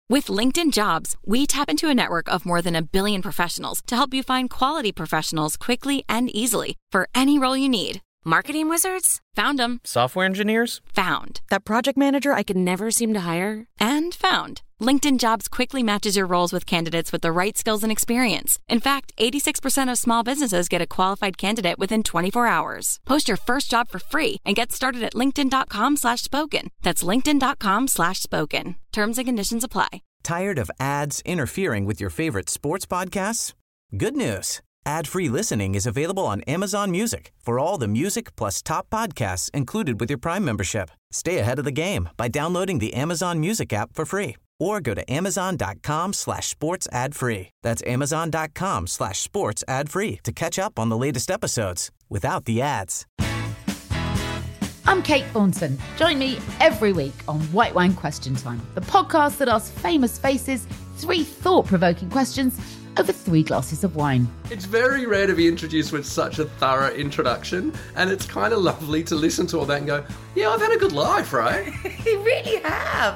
With LinkedIn Jobs, we tap into a network of more than 1 billion professionals to help you find quality professionals quickly and easily for any role you need. Marketing wizards? Found them. Software engineers? Found. That project manager I could never seem to hire? And found. LinkedIn Jobs quickly matches your roles with candidates with the right skills and experience. In fact, 86% of small businesses get a qualified candidate within 24 hours. Post your first job for free and get started at linkedin.com/spoken. That's linkedin.com/spoken. Terms and conditions apply. Tired of ads interfering with your favorite sports podcasts? Good news. Ad-free listening is available on Amazon Music for all the music plus top podcasts included with your Prime membership. Stay ahead of the game by downloading the Amazon Music app for free or go to amazon.com/sports ad free. That's amazon.com/sports ad free to catch up on the latest episodes without the ads. I'm Kate Thornton. Join me every week on White Wine Question Time, the podcast that asks famous faces 3 thought-provoking questions over 3 glasses of wine. It's very rare to be introduced with such a thorough introduction, and it's kind of lovely to listen to all that and go, yeah, I've had a good life, right? You really have.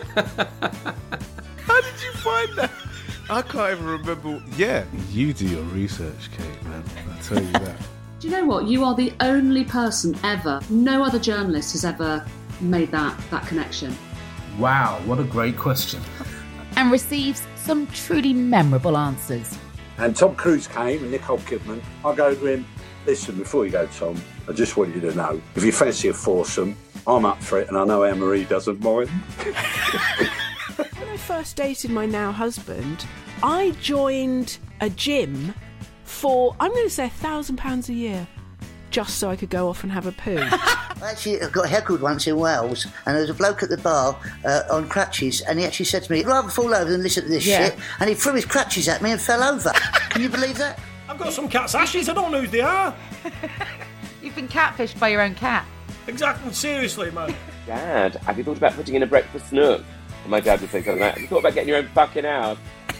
How did you find that? I can't even remember. Yeah, you do your research, Kate, man. I'll tell you that. Do you know what? You are the only person ever, no other journalist has ever made that connection. Wow, what a great question. And receives some truly memorable answers. And Tom Cruise came and Nicole Kidman. I go to him, listen, before you go, Tom, I just want you to know, if you fancy a foursome, I'm up for it and I know Anne-Marie doesn't mind. When I first dated my now husband, I joined a gym for, I'm going to say £1,000 a year, just so I could go off and have a poo. Actually, I got heckled once in Wales, and there was a bloke at the bar on crutches, and he actually said to me, I'd rather fall over than listen to this shit, and he threw his crutches at me and fell over. Can you believe that? I've got some cat's ashes, I don't know who they are. You've been catfished by your own cat. Exactly, seriously, man. Dad, have you thought about putting in a breakfast nook? And my dad would say something like, have you thought about getting your own fucking house?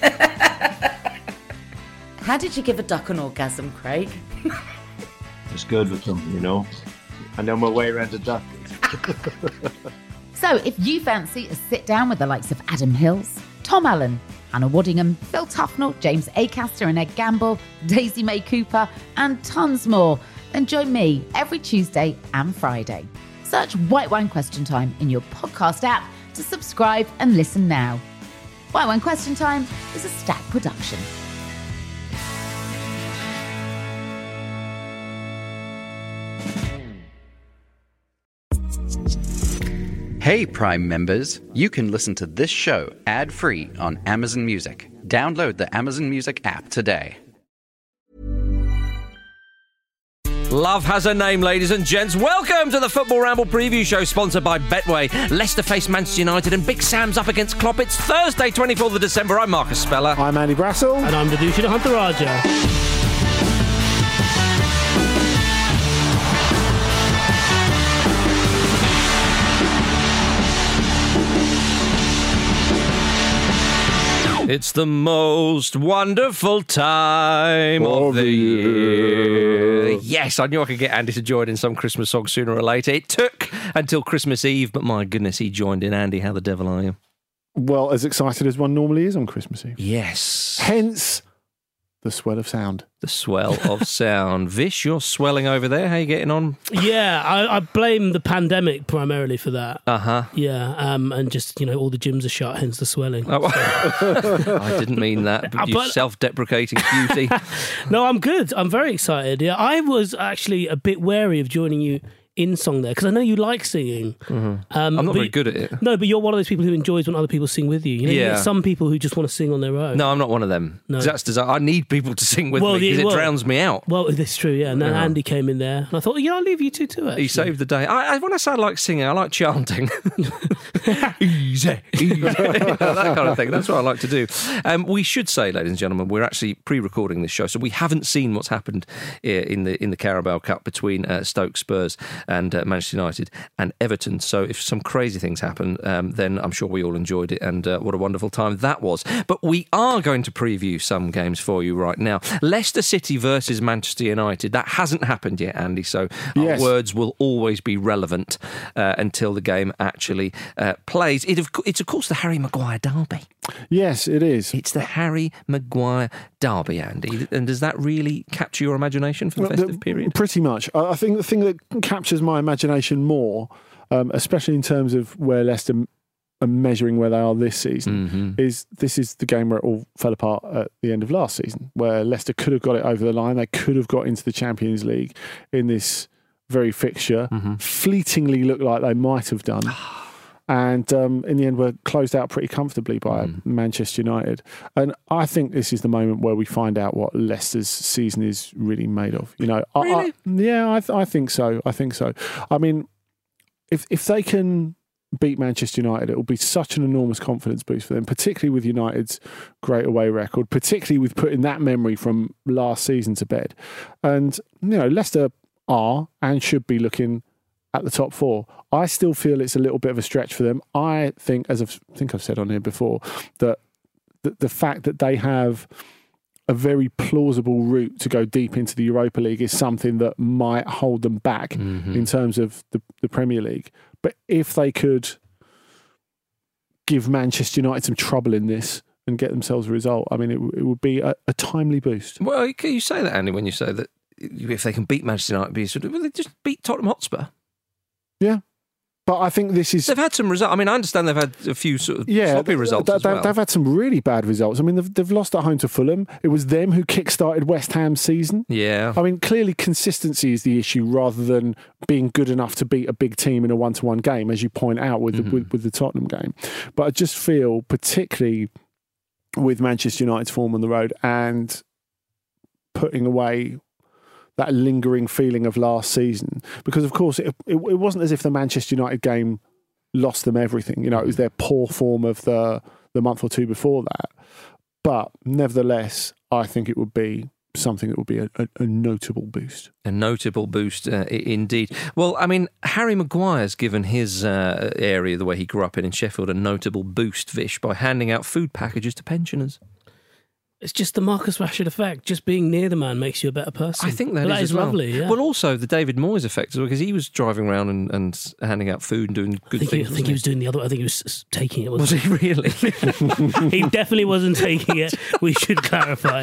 How did you give a duck an orgasm, Craig? It's good with them, you know. I know my way around a duck. So if you fancy a sit-down with the likes of Adam Hills, Tom Allen, Hannah Waddingham, Phil Tufnell, James Acaster and Ed Gamble, Daisy May Cooper, and tons more, then join me every Tuesday and Friday. Search White Wine Question Time in your podcast app to subscribe and listen now. White Wine Question Time is a Stack production. Hey Prime members, you can listen to this show ad-free on Amazon Music. Download the Amazon Music app today. Love has a name, ladies and gents. Welcome to the Football Ramble preview show sponsored by Betway. Leicester face Manchester United and Big Sam's up against Klopp. It's Thursday, 24th of December. I'm Marcus Speller. I'm Andy Brassel. And I'm Vidushina Huntaraja. It's the most wonderful time of the year. Yes, I knew I could get Andy to join in some Christmas song sooner or later. It took until Christmas Eve, but my goodness, he joined in. Andy, how the devil are you? Well, as excited as one normally is on Christmas Eve. Yes. Hence, the swell of sound. The swell of sound. Vish, you're swelling over there. How are you getting on? Yeah, I blame the pandemic primarily for that. Uh-huh. Yeah, and just, all the gyms are shut, hence the swelling. Oh, I didn't mean that, but you self-deprecating beauty. No, I'm good. I'm very excited. Yeah, I was actually a bit wary of joining you in song there because I know you like singing. Mm-hmm. I'm not very good at it. No, but you're one of those people who enjoys when other people sing with you. You Yeah. get some people who just want to sing on their own. No, I'm not one of them. No. I need people to sing with me because it drowns me out. Well, that's true, yeah. And then Andy came in there and I thought, I'll leave you two to it. He saved the day. When I say I like singing, I like chanting. Easy, easy. That kind of thing. That's what I like to do. We should say, ladies and gentlemen, we're actually pre-recording this show, so we haven't seen what's happened in the Carabao Cup between Stoke Spurs and Manchester United and Everton. So if some crazy things happen, then I'm sure we all enjoyed it, and what a wonderful time that was. But we are going to preview some games for you right now. Leicester City versus Manchester United. That hasn't happened yet, Andy, so our words will always be relevant until the game actually plays. It's, of course, the Harry Maguire derby. Yes, it is. It's the Harry Maguire derby, Andy. And does that really capture your imagination for the festive period? Pretty much. I think the thing that captures my imagination more, especially in terms of where Leicester are measuring where they are this season, is this is the game where it all fell apart at the end of last season, where Leicester could have got it over the line. They could have got into the Champions League in this very fixture. Fleetingly looked like they might have done. And in the end, we're closed out pretty comfortably by Manchester United. And I think this is the moment where we find out what Leicester's season is really made of. You know, really? I think so. I think so. I mean, if they can beat Manchester United, it will be such an enormous confidence boost for them, particularly with United's great away record, particularly with putting that memory from last season to bed. And, you know, Leicester are and should be looking at the top four. I still feel it's a little bit of a stretch for them. I think, as I've said on here before, that the fact that they have a very plausible route to go deep into the Europa League is something that might hold them back in terms of the Premier League. But if they could give Manchester United some trouble in this and get themselves a result, I mean, it would be a timely boost. Well, you say that, Andy, when you say that if they can beat Manchester United, they just beat Tottenham Hotspur. Yeah. But I think this is... They've had some results. I mean, I understand they've had a few sort of sloppy results as well. They've had some really bad results. I mean, they've lost at home to Fulham. It was them who kick-started West Ham's season. Yeah. I mean, clearly consistency is the issue rather than being good enough to beat a big team in a one-to-one game, as you point out with the Tottenham game. But I just feel, particularly with Manchester United's form on the road and putting away that lingering feeling of last season, because of course it wasn't as if the Manchester United game lost them everything. You know, it was their poor form of the month or two before that. But nevertheless, I think it would be something that would be a notable boost. A notable boost, indeed. Well, I mean, Harry Maguire's given his area, the way he grew up in Sheffield, a notable boost, Vish, by handing out food packages to pensioners. It's just the Marcus Rashford effect. Just being near the man makes you a better person. I think that is lovely. Yeah. Well, also the David Moyes effect as well, because he was driving around and handing out food and doing good things. I think he was doing the other. I think he was taking it. Was he really? He definitely wasn't taking it. We should clarify.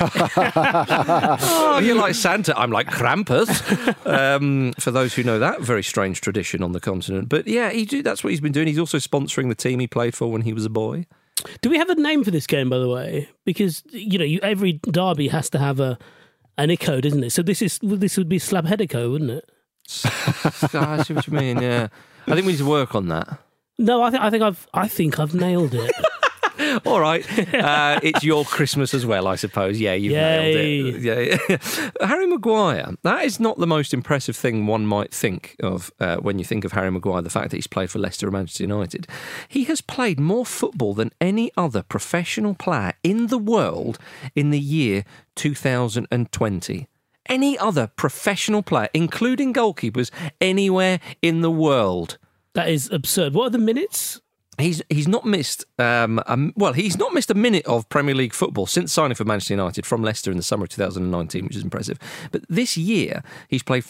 Oh, you're like Santa. I'm like Krampus. For those who know that very strange tradition on the continent. But yeah, that's what he's been doing. He's also sponsoring the team he played for when he was a boy. Do we have a name for this game, by the way? Because every derby has to have an ICO, doesn't it? So this would be Slabheadico, wouldn't it? I see what you mean. Yeah, I think we need to work on that. No, I think I've nailed it. All right, it's your Christmas as well, I suppose. Yeah, you've nailed it. Yeah. Harry Maguire, that is not the most impressive thing one might think of when you think of Harry Maguire, the fact that he's played for Leicester and Manchester United. He has played more football than any other professional player in the world in the year 2020. Any other professional player, including goalkeepers, anywhere in the world. That is absurd. What are the minutes? He's not missed he's not missed a minute of Premier League football since signing for Manchester United from Leicester in the summer of 2019, which is impressive. But this year, he's played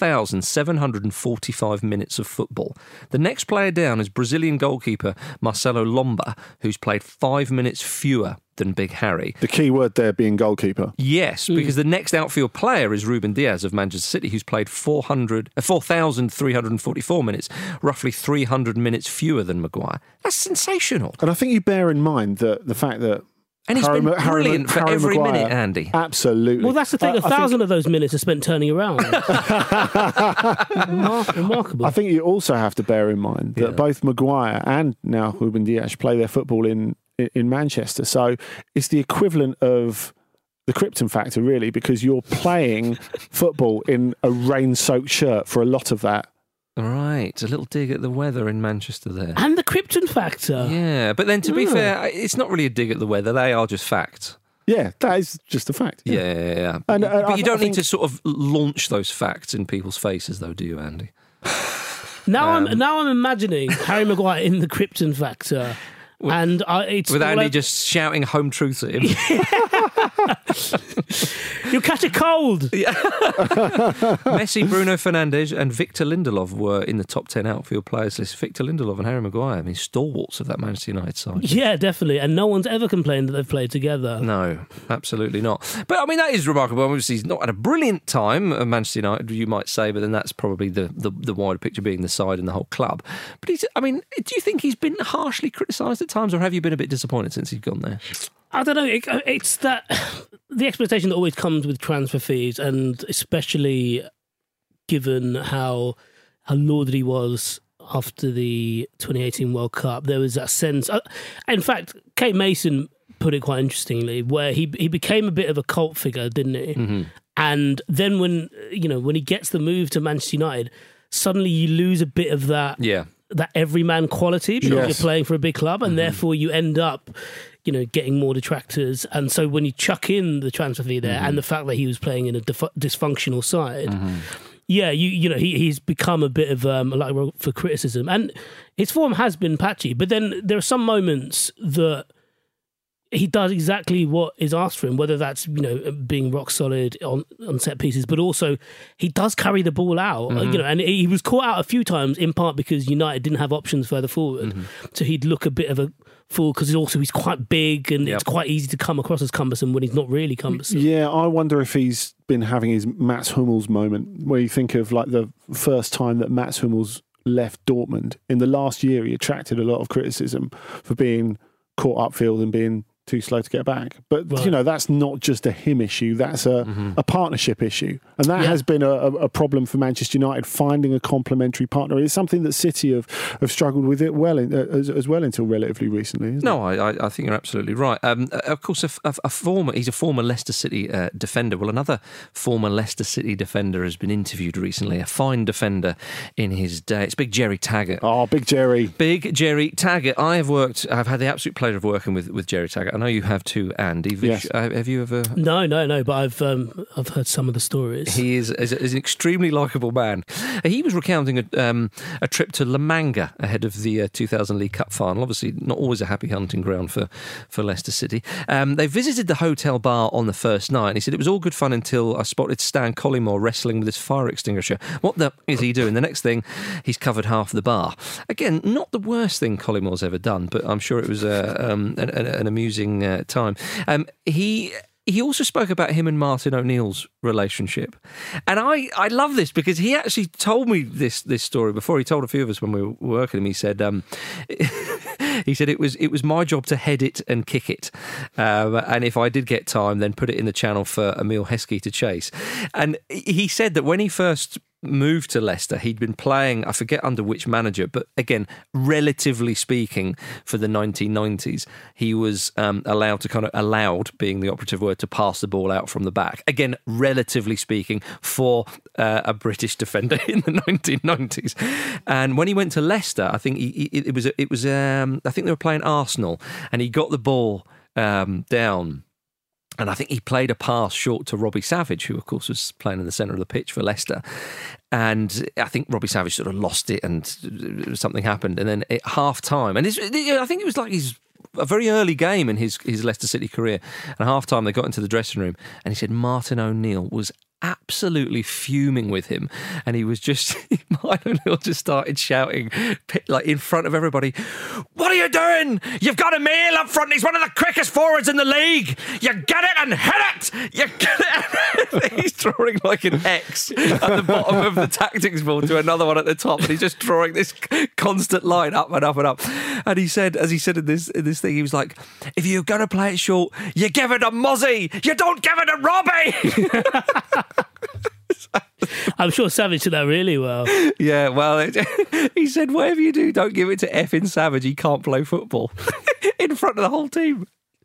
4,745 minutes of football. The next player down is Brazilian goalkeeper Marcelo Lomba, who's played 5 minutes fewer than Big Harry. The key word there being goalkeeper. Yes, because the next outfield player is Ruben Diaz of Manchester City, who's played 4,344 minutes, roughly 300 minutes fewer than Maguire. That's sensational. And I think you bear in mind that the fact that and he's been brilliant for every minute, Andy. Absolutely. Well, that's the thing. 1,000 of those minutes are spent turning around. Remarkable. I think you also have to bear in mind that both Maguire and now Ruben Diaz play their football in Manchester. So it's the equivalent of the Krypton factor, really, because you're playing football in a rain-soaked shirt for a lot of that. Right, a little dig at the weather in Manchester there. And the Krypton factor. Yeah, but then to be fair, it's not really a dig at the weather. They are just facts. Yeah, that is just a fact. Yeah. And, but you don't need to sort of launch those facts in people's faces, though, do you, Andy? Now I'm imagining Harry Maguire in the Krypton Factor. And it's with Andy just shouting home truths at him. You'll catch a cold. Yeah. Messi, Bruno Fernandes and Victor Lindelof were in the top 10 outfield players list. Victor Lindelof and Harry Maguire, I mean, stalwarts of that Manchester United side. Yeah, definitely. And no one's ever complained that they've played together. No, absolutely not. But I mean, that is remarkable. Obviously, he's not had a brilliant time at Manchester United, you might say, but then that's probably the wider picture being the side and the whole club. But do you think he's been harshly criticised at times, or have you been a bit disappointed since he's gone there? I don't know. It's that the expectation that always comes with transfer fees, and especially given how lauded he was after the 2018 World Cup, there was that sense. In fact, Kate Mason put it quite interestingly, where he became a bit of a cult figure, didn't he? Mm-hmm. And then when he gets the move to Manchester United, suddenly you lose a bit of that. Yeah. That everyman quality because you're playing for a big club, and therefore you end up, getting more detractors. And so when you chuck in the transfer fee there and the fact that he was playing in a dysfunctional side, he's become a bit of like for criticism, and his form has been patchy. But then there are some moments that he does exactly what is asked for him, whether that's being rock solid on set pieces, but also he does carry the ball out. And he was caught out a few times in part because United didn't have options further forward, so he'd look a bit of a fool because he's quite big and it's quite easy to come across as cumbersome when he's not really cumbersome. Yeah, I wonder if he's been having his Mats Hummels moment, where you think of like the first time that Mats Hummels left Dortmund. In the last year, he attracted a lot of criticism for being caught upfield and being too slow to get back. But, that's not just a him issue. That's a partnership issue. And that has been a problem for Manchester United, finding a complementary partner. It's something that City have struggled with it as well until relatively recently, isn't it? I think you're absolutely right. Of course, he's a former Leicester City defender. Well, another former Leicester City defender has been interviewed recently, a fine defender in his day. It's Big Jerry Taggart. Oh, Big Jerry. Big Jerry Taggart. I've had the absolute pleasure of working with Jerry Taggart. I know you have too, Andy. Yes. Have you ever? No, but I've heard some of the stories. He is an extremely likeable man. He was recounting a trip to La Manga ahead of the 2000 League Cup final. Obviously, not always a happy hunting ground for Leicester City. They visited the hotel bar on the first night, and he said it was all good fun until I spotted Stan Collymore wrestling with his fire extinguisher. What the is he doing? The next thing, he's covered half the bar. Again, not the worst thing Collymore's ever done, but I'm sure it was an amusing time. He also spoke about him and Martin O'Neill's relationship. And I love this because he actually told me this story before. He told a few of us when we were working with him. He said it was my job to head it and kick it. And if I did get time, then put it in the channel for Emile Heskey to chase. And he said that when he first moved to Leicester, he'd been playing, I forget under which manager, but again, relatively speaking, for the 1990s, he was allowed, being the operative word, to pass the ball out from the back. Again, relatively speaking, for a British defender in the 1990s. And when he went to Leicester, I think I think they were playing Arsenal, and he got the ball down. And I think he played a pass short to Robbie Savage, who, of course, was playing in the centre of the pitch for Leicester. And I think Robbie Savage sort of lost it and something happened. And then at half-time, and I think it was like a very early game in his Leicester City career. And at half-time, they got into the dressing room, and he said Martin O'Neill was absolutely fuming with him, and he was just Martin O'Neill just started shouting like in front of everybody, "What are you doing? You've got Emile up front. He's one of the quickest forwards in the league. You get it and hit it. You get it." He's drawing like an X at the bottom of the tactics board to another one at the top, and he's just drawing this constant line up and up and up. And he said, as he said in this thing, he was like, "If you're going to play it short, you give it to Mozzie. You don't give it to Robbie." I'm sure Savage did that really well. Yeah, well, he said, whatever you do, don't give it to effing Savage. He can't play football in front of the whole team.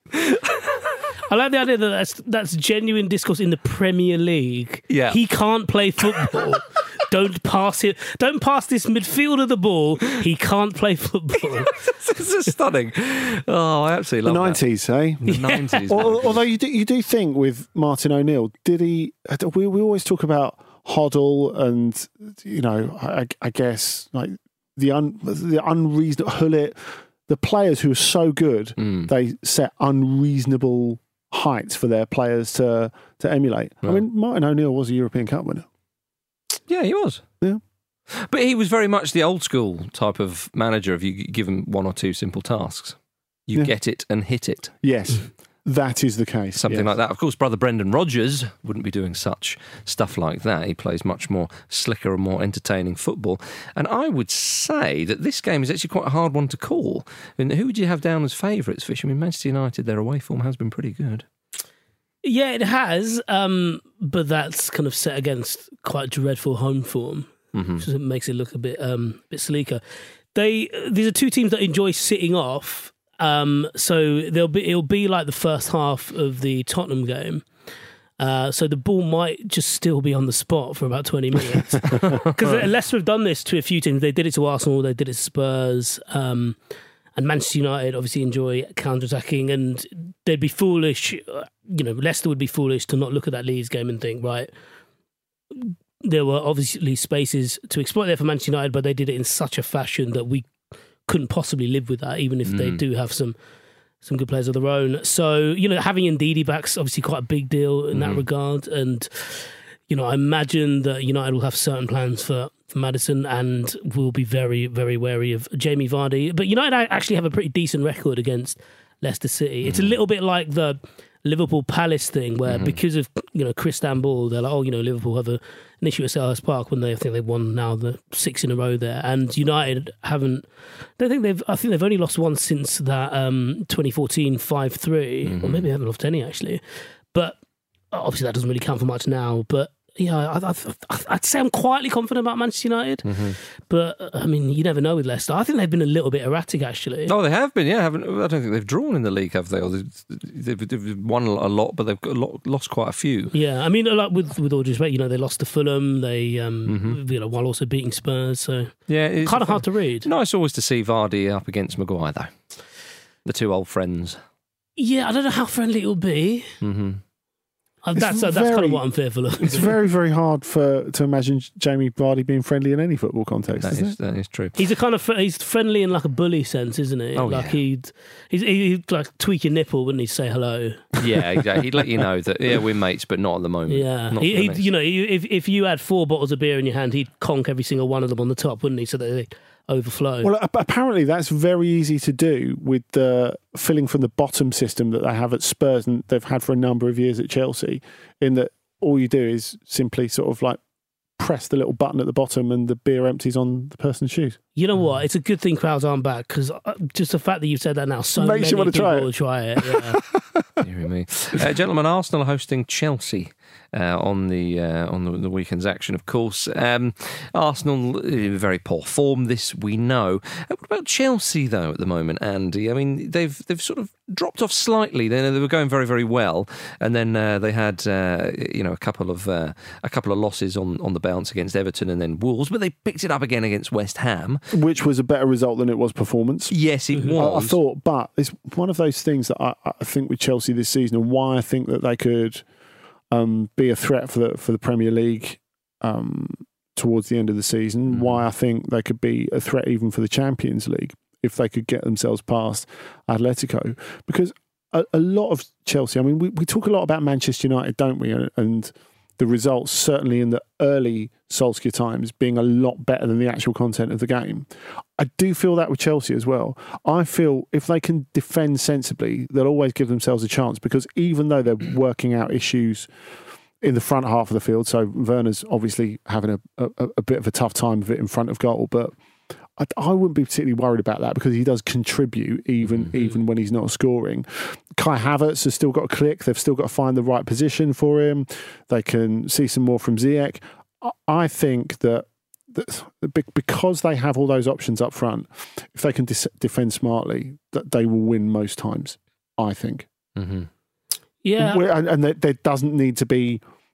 I like the idea that that's genuine discourse in the Premier League. Yeah. He can't play football. Don't pass it. Don't pass this midfielder the ball. He can't play football. This is stunning. Oh, I absolutely love the 90s, eh? The 90s. Although you do think with Martin O'Neill, did he? We always talk about Hoddle and I guess like the unreasonable Hullet, the players who are so good, they set unreasonable heights for their players to emulate. Right. I mean, Martin O'Neill was a European Cup winner. Yeah, he was. Yeah. But he was very much the old school type of manager. If you give him one or two simple tasks, you get it and hit it. Yes, that is the case. Something like that. Of course, brother Brendan Rodgers wouldn't be doing such stuff like that. He plays much more slicker and more entertaining football. And I would say that this game is actually quite a hard one to call. And who would you have down as favourites, Fish? I mean, Manchester United, their away form has been pretty good. Yeah, it has, but that's kind of set against quite dreadful home form, which makes it look a bit sleeker. These are two teams that enjoy sitting off, so it'll be like the first half of the Tottenham game. So the ball might just still be on the spot for about 20 minutes. Because Leicester have done this to a few teams. They did it to Arsenal, they did it to Spurs. And Manchester United obviously enjoy counter-attacking, and they'd be foolish, Leicester would be foolish to not look at that Leeds game and think, right, there were obviously spaces to exploit there for Manchester United, but they did it in such a fashion that we couldn't possibly live with that, even if they do have some good players of their own. So, having Ndidi back's obviously quite a big deal in that regard, and I imagine that United will have certain plans for Maddison and will be very, very wary of Jamie Vardy. But United actually have a pretty decent record against Leicester City. It's a little bit like the Liverpool Palace thing, where because of Christian Ball, they're like, Liverpool have an issue at Selhurst Park when I think they've won now the 6 in a row there, and United haven't. I think they've only lost one since that 2014 5-3, or maybe they haven't lost any actually. But obviously that doesn't really count for much now. But yeah, I'd say I'm quietly confident about Manchester United. But, I mean, you never know with Leicester. I think they've been a little bit erratic, actually. Oh, they have been, yeah. I don't think they've drawn in the league, have they? Or they've won a lot, but they've lost quite a few. Yeah, I mean, with all due respect, they lost to Fulham, they while also beating Spurs. So, yeah, it's kind of hard to read. Nice always to see Vardy up against Maguire, though. The two old friends. Yeah, I don't know how friendly it'll be. That's kind of what I'm fearful of. It's very, very hard to imagine Jamie Vardy being friendly in any football context. That is true. He's he's friendly in like a bully sense, isn't he? Oh, like yeah. he'd like tweak your nipple, wouldn't he? Say hello. Yeah, exactly. He'd let you know that we're mates, but not at the moment. Yeah, if you had 4 bottles of beer in your hand, he'd conk every single one of them on the top, wouldn't he? So that they overflow. Well, apparently that's very easy to do with the filling from the bottom system that they have at Spurs and they've had for a number of years at Chelsea, in that all you do is simply sort of like press the little button at the bottom and the beer empties on the person's shoes. You know what? It's a good thing crowds aren't back, because just the fact that you've said that now, so makes many people will try it. Yeah. Dear me. Gentlemen, Arsenal are hosting Chelsea on the weekend's action, of course. Arsenal in very poor form, this we know. What about Chelsea though at the moment, Andy? I mean, they've sort of dropped off slightly. They were going very, very well, and then they had a couple of losses on the bounce against Everton and then Wolves, but they picked it up again against West Ham, which was a better result than it was performance. Yes, it was. I thought, but it's one of those things that I think with Chelsea this season, and why I think that they could be a threat for the Premier League towards the end of the season. Why I think they could be a threat even for the Champions League if they could get themselves past Atletico. Because a lot of Chelsea, I mean, we talk a lot about Manchester United, don't we? And the results, certainly in the early Solskjaer times, being a lot better than the actual content of the game. I do feel that with Chelsea as well. I feel if they can defend sensibly, they'll always give themselves a chance, because even though they're working out issues in the front half of the field, so Werner's obviously having a bit of a tough time of it in front of goal, but I wouldn't be particularly worried about that, because he does contribute even when he's not scoring. Kai Havertz has still got to click. They've still got to find the right position for him. They can see some more from Ziyech. I think that because they have all those options up front, if they can defend smartly, that they will win most times, I think. Yeah. And there doesn't need to be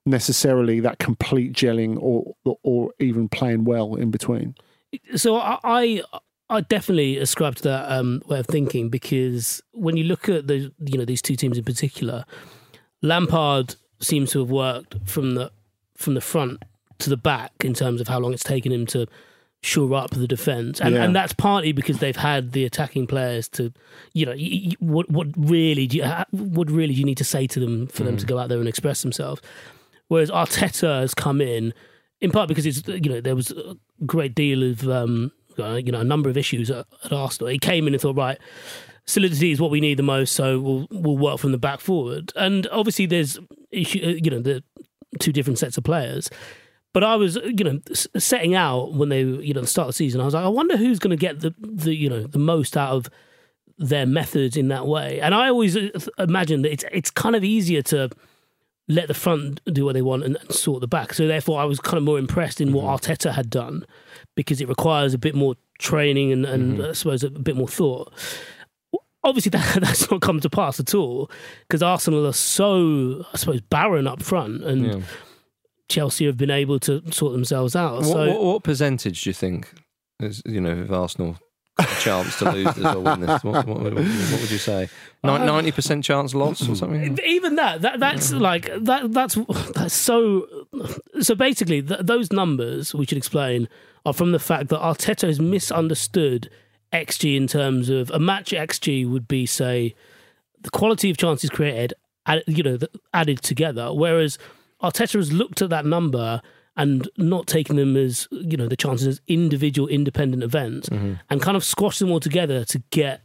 necessarily that complete gelling or even playing well in between. So I definitely ascribe to that way of thinking, because when you look at these two teams in particular, Lampard seems to have worked from the front to the back in terms of how long it's taken him to shore up the defence, and that's partly because they've had the attacking players to, what really do you need to say to them for them to go out there and express themselves. Whereas Arteta has come in part because there was a great deal of a number of issues at Arsenal. He came in and thought, right, solidity is what we need the most, so we'll work from the back forward. And obviously there's the two different sets of players. But I was, setting out when they, the start of the season, I was like, I wonder who's going to get the most out of their methods in that way. And I always imagine that it's kind of easier to let the front do what they want and sort the back. So therefore, I was kind of more impressed in what Arteta had done, because it requires a bit more training and I suppose a bit more thought. Obviously, that's not come to pass at all, because Arsenal are so, I suppose, barren up front, and Chelsea have been able to sort themselves out. What percentage do you think is, if Arsenal got a chance to lose this or win this? What would you say? 90% chance loss or something? Even that's like that's so. So basically, those numbers we should explain are from the fact that Arteta has misunderstood XG in terms of a match XG would be, say, the quality of chances created, added together, whereas Arteta has looked at that number and not taken them as, the chances as individual independent events and kind of squashed them all together to get,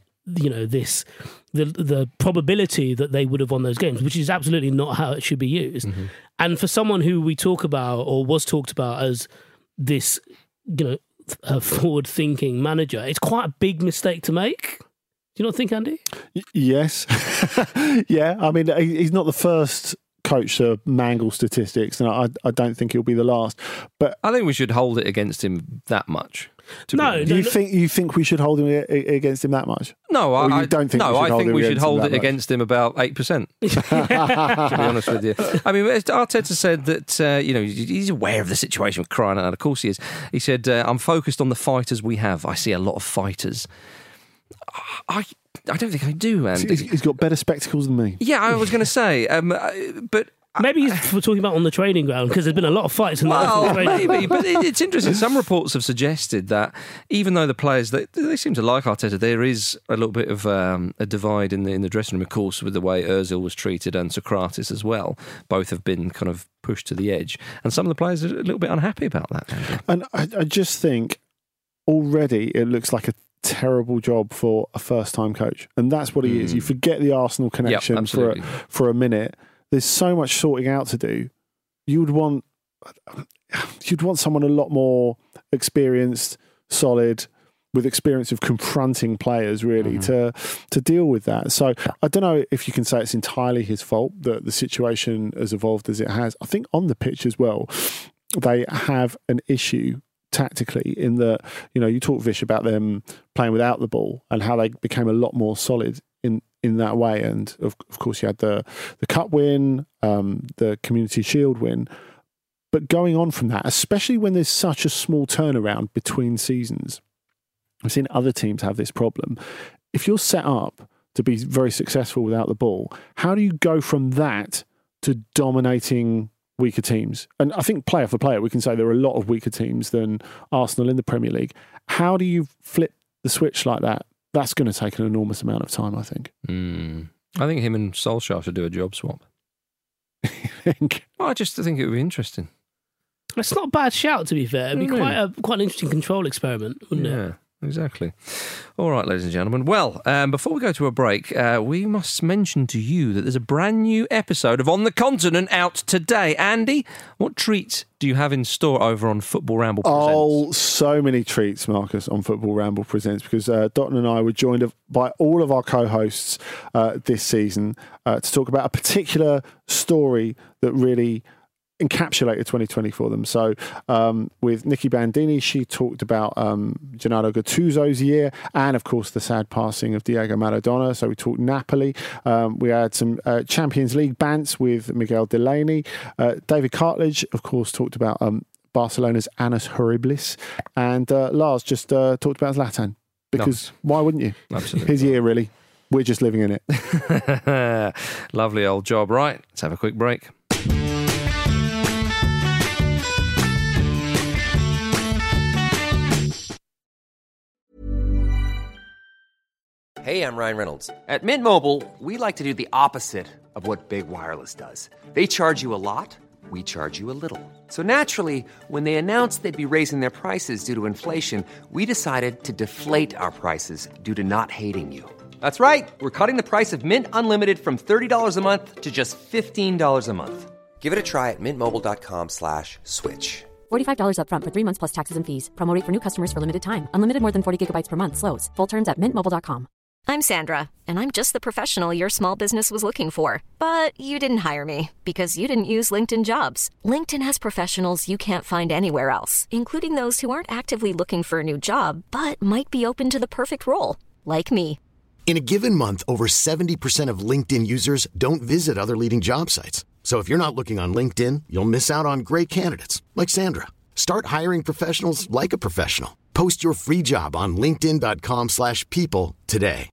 the probability that they would have won those games, which is absolutely not how it should be used. And for someone who we talk about or was talked about as this, a forward-thinking manager, it's quite a big mistake to make. Do you not think, Andy? Yes. Yeah, I mean, he's not the first coach to mangle statistics, and I don't think he'll be the last. But I think we should hold it against him that much. You think we should hold him against him that much? No, I don't think. No, I think we should hold it against him about 8%. To be honest with you, I mean, Arteta said that he's aware of the situation with crying out. Of course, he is. He said, "I'm focused on the fighters we have. I see a lot of fighters." I don't think I do, Andy. He's got better spectacles than me. Yeah, I was going to say, but maybe he's talking about on the training ground, because there's been a lot of fights in the training. Maybe, but it's interesting. Some reports have suggested that even though the players they seem to like Arteta, there is a little bit of a divide in the dressing room, of course, with the way Ozil was treated and Socrates as well. Both have been kind of pushed to the edge, and some of the players are a little bit unhappy about that, Andy. And I just think already it looks like a terrible job for a first-time coach, and that's what he is. You forget the Arsenal connection for a minute. There's so much sorting out to do. You'd want someone a lot more experienced, solid, with experience of confronting players, really, to deal with that. So I don't know if you can say it's entirely his fault that the situation has evolved as it has. I think on the pitch as well, they have an issue tactically in that, you talk, Vish, about them playing without the ball and how they became a lot more solid in that way. And of course you had the cup win, the Community Shield win. But going on from that, especially when there's such a small turnaround between seasons, I've seen other teams have this problem. If you're set up to be very successful without the ball, how do you go from that to dominating weaker teams? And I think player for player, we can say there are a lot of weaker teams than Arsenal in the Premier League. How do you flip the switch like that? That's going to take an enormous amount of time, I think. I think him and Solskjaer should do a job swap. I just think it would be interesting. It's not a bad shout, to be fair. It'd be quite an interesting control experiment, wouldn't it? Yeah. Exactly. All right, ladies and gentlemen. Well, before we go to a break, we must mention to you that there's a brand new episode of On the Continent out today. Andy, what treats do you have in store over on Football Ramble Presents? Oh, so many treats, Marcus, on Football Ramble Presents, because Dotton and I were joined by all of our co-hosts this season to talk about a particular story that really encapsulated 2020 for them. So with Nikki Bandini, she talked about Gennaro Gattuso's year and, of course, the sad passing of Diego Maradona. So we talked Napoli. We had some Champions League bants with Miguel Delaney. David Cartledge, of course, talked about Barcelona's Annus Horribilis. And Lars just talked about Zlatan. Because why wouldn't you? Absolutely. His year, really. We're just living in it. Lovely old job. Right, let's have a quick break. Hey, I'm Ryan Reynolds. At Mint Mobile, we like to do the opposite of what Big Wireless does. They charge you a lot, we charge you a little. So naturally, when they announced they'd be raising their prices due to inflation, we decided to deflate our prices due to not hating you. That's right. We're cutting the price of Mint Unlimited from $30 a month to just $15 a month. Give it a try at mintmobile.com/switch. $45 up front for 3 months plus taxes and fees. Promo rate for new customers for limited time. Unlimited more than 40 gigabytes per month. Slows full terms at mintmobile.com. I'm Sandra, and I'm just the professional your small business was looking for. But you didn't hire me because you didn't use LinkedIn Jobs. LinkedIn has professionals you can't find anywhere else, including those who aren't actively looking for a new job, but might be open to the perfect role, like me. In a given month, over 70% of LinkedIn users don't visit other leading job sites. So if you're not looking on LinkedIn, you'll miss out on great candidates like Sandra. Start hiring professionals like a professional. Post your free job on linkedin.com/people today.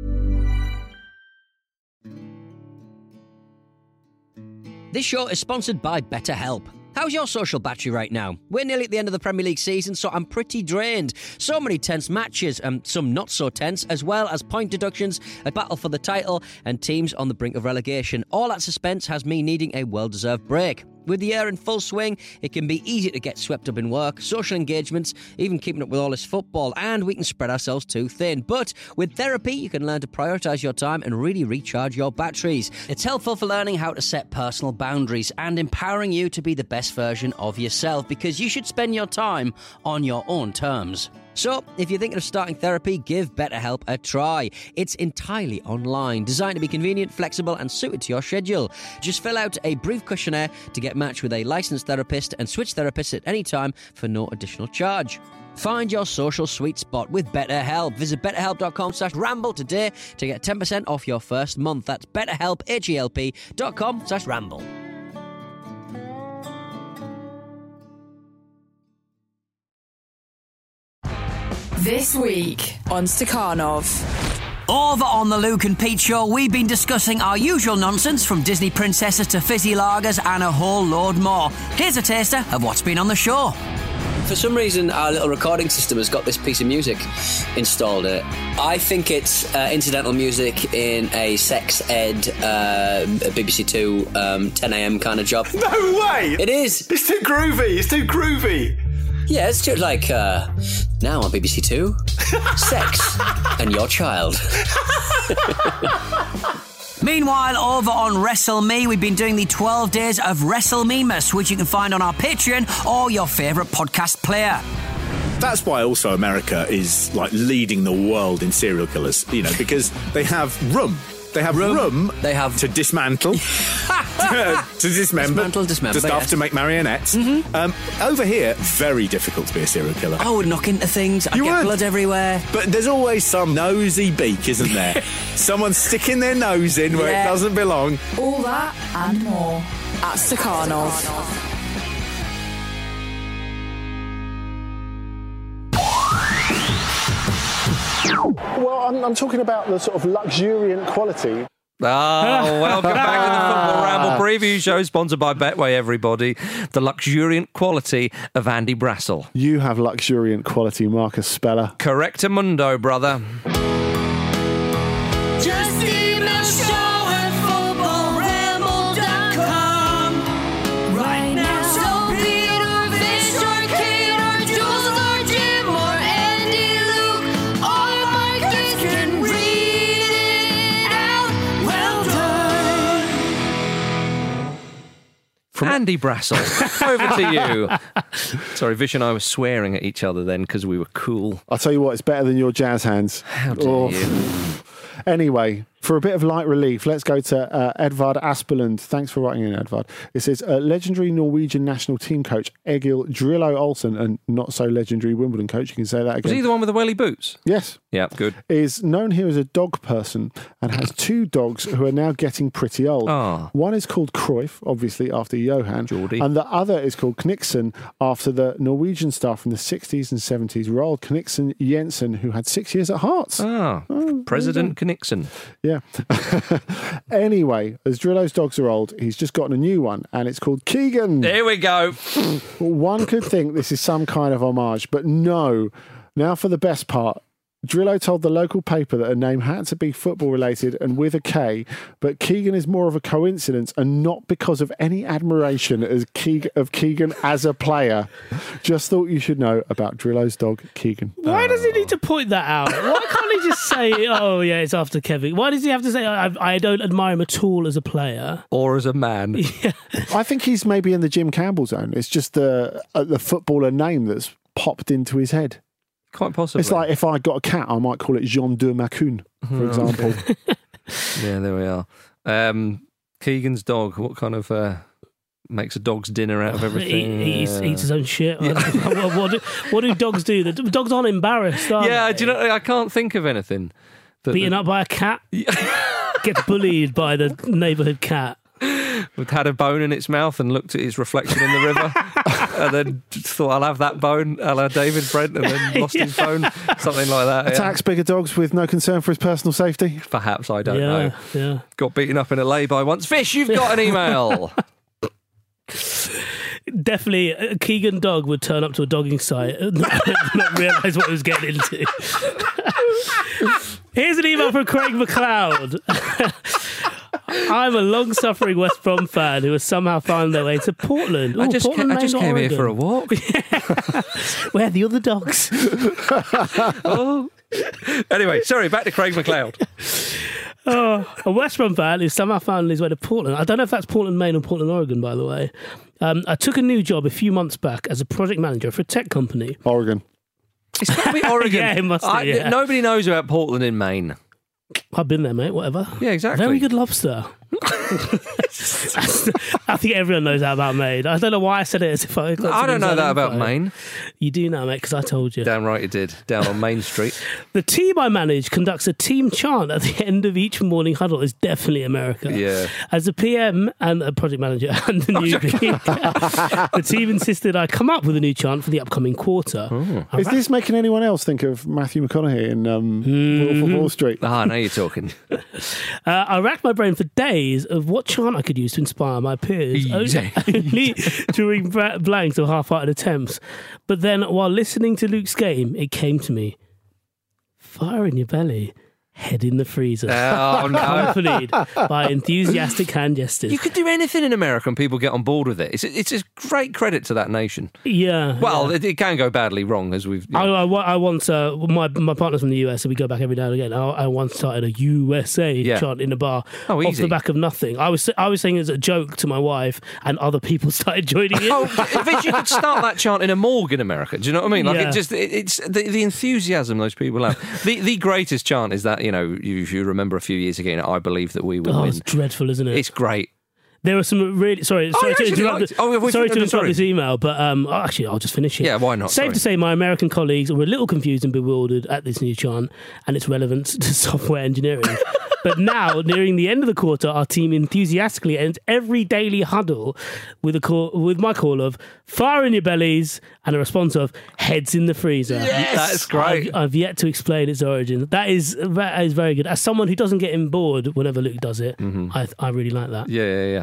This show is sponsored by BetterHelp. How's your social battery right now? We're nearly at the end of the Premier League season, so I'm pretty drained. So many tense matches, and some not so tense, as well as point deductions, a battle for the title, and teams on the brink of relegation. All that suspense has me needing a well-deserved break. With the year in full swing, it can be easy to get swept up in work, social engagements, even keeping up with all this football, and we can spread ourselves too thin. But with therapy, you can learn to prioritise your time and really recharge your batteries. It's helpful for learning how to set personal boundaries and empowering you to be the best version of yourself, because you should spend your time on your own terms. So, if you're thinking of starting therapy, give BetterHelp a try. It's entirely online, designed to be convenient, flexible, and suited to your schedule. Just fill out a brief questionnaire to get matched with a licensed therapist and switch therapists at any time for no additional charge. Find your social sweet spot with BetterHelp. Visit betterhelp.com/ramble today to get 10% off your first month. That's betterhelp, HELP.com/ramble. This week on Stakhanov. Over on the Luke and Pete show, we've been discussing our usual nonsense, from Disney princesses to fizzy lagers and a whole load more. Here's a taster of what's been on the show. For some reason, our little recording system has got this piece of music installed in it. I think it's incidental music in a sex ed BBC Two 10 a.m. kind of job. No way! It is. It's too groovy. It's too groovy. Yeah, it's just like, now on BBC Two, sex and your child. Meanwhile, over on WrestleMe, we've been doing the 12 days of WrestleMemas, which you can find on our Patreon or your favourite podcast player. That's why also America is like leading the world in serial killers, you know, because they have room. They have room. They have to dismantle, to dismember, dismantle, to stuff, yes. to make marionettes. Mm-hmm. Over here, very difficult to be a serial killer. I would knock into things. I'd get blood everywhere. But there's always some nosy beak, isn't there? Someone sticking their nose in where it doesn't belong. All that and more at Stakhanov. Well, I'm talking about the sort of luxuriant quality. Oh, welcome back to the Football Ramble preview show, sponsored by Betway, everybody. The luxuriant quality of Andy Brassel. You have luxuriant quality, Marcus Speller. Correctamundo, brother. Just email show at footballramble.com right now. So Peter, Fish, or Kate, or Jules, or Jim, or Andy, Luke, or Marcus can read it out. Well done. From Andy Brassel, over to you. Sorry, Vish and I were swearing at each other then because we were cool. I'll tell you what, it's better than your jazz hands. How dare you? Anyway, For a bit of light relief, let's go to Edvard Aspeland. Thanks for writing in, Edvard. It says, legendary Norwegian national team coach Egil Drillo Olsen, and not so legendary Wimbledon coach, you can say that again. Was he the one with the welly boots? Yes. Yeah, good. Is known here as a dog person and has 2 dogs who are now getting pretty old. Oh. One is called Cruyff, obviously after Johan, Geordie. and the other is called Kniksen after the Norwegian star from the 60s and 70s, Roald Kniksen Jensen, who had 6 years at Hearts. President Kniksen. Yeah. Anyway, as Drillo's dogs are old, he's just gotten a new one, and it's called Keegan. There we go. One could think this is some kind of homage, but no. Now for the best part. Drillo told the local paper that her name had to be football related and with a K, but Keegan is more of a coincidence and not because of any admiration of Keegan as a player. Just thought you should know about Drillo's dog, Keegan. Why does he need to point that out? Why can't he just say, oh, yeah, it's after Kevin? Why does he have to say, I don't admire him at all as a player? Or as a man. Yeah. I think he's maybe in the Jim Campbell zone. It's just the footballer name that's popped into his head. Quite possibly. It's like if I got a cat, I might call it Jean de Macun, for example. Yeah, there we are. Keegan's dog, what kind of makes a dog's dinner out of everything? He eats his own shit. What do dogs do? The dogs aren't embarrassed, are they? Do you know, I can't think of anything. Beaten up by a cat? Gets bullied by the neighbourhood cat. It had a bone in its mouth and looked at its reflection in the river and then thought, I'll have that bone, a la David Brent, and then lost his bone, something like that. Attacks bigger dogs with no concern for his personal safety? Perhaps, I don't know. Yeah. Got beaten up in a lay-by once. Fish, you've got an email. Definitely, a Keegan dog would turn up to a dogging site and not realise what he was getting into. Here's an email from Craig McLeod. I'm a long-suffering West Brom fan who has somehow found their way to Portland. Ooh, I just came here for a walk. Where are the other dogs? Anyway, sorry, back to Craig McLeod. A West Brom fan who somehow found his way to Portland. I don't know if that's Portland, Maine or Portland, Oregon, by the way. I took a new job a few months back as a project manager for a tech company. Oregon. It's got to be Oregon. Yeah, it must be, yeah. Nobody knows about Portland in Maine. I've been there, mate, whatever. Yeah, exactly. Very good lobster. I think everyone knows that about Maine. I don't know why I said it as if I don't know that about Maine. You do know, mate, because I told you. Damn right you did. Down on Main Street. The team I manage conducts a team chant at the end of each morning huddle. It's definitely America. Yeah. As a PM and a project manager and the newbie, the team insisted I come up with a new chant for the upcoming quarter. Oh. Is this making anyone else think of Matthew McConaughey in Wolf of Wall Street? Ah, now you're talking. I racked my brain for days of what chant I could use to inspire my peers, only during blanks or half-hearted attempts. But then, while listening to Luke's game, it came to me. Fire in your belly, head in the freezer. Oh, no. Accompanied by enthusiastic hand gestures. You could do anything in America and people get on board with it. It's a great credit to that nation. Yeah. Well, it can go badly wrong, as we've... I once, my partner's from the US, so we go back every now and again. I once started a USA chant in a bar off the back of nothing. I was saying it as a joke to my wife, and other people started joining in. Vince, you could start that chant in a morgue in America. Do you know what I mean? Like it's the enthusiasm those people have. The greatest chant is that, you know, if you remember a few years ago, I believe that we will win. It's dreadful, isn't it? It's great. There are some really... Sorry to interrupt this email, but actually, I'll just finish it. Yeah, why not? Safe to say my American colleagues were a little confused and bewildered at this new chant and its relevance to software engineering. But now, nearing the end of the quarter, our team enthusiastically ends every daily huddle with my call of fire in your bellies and a response of heads in the freezer. Yes! That's great. I've yet to explain its origin. That is very good. As someone who doesn't get in bored whenever Luke does it, I really like that. Yeah.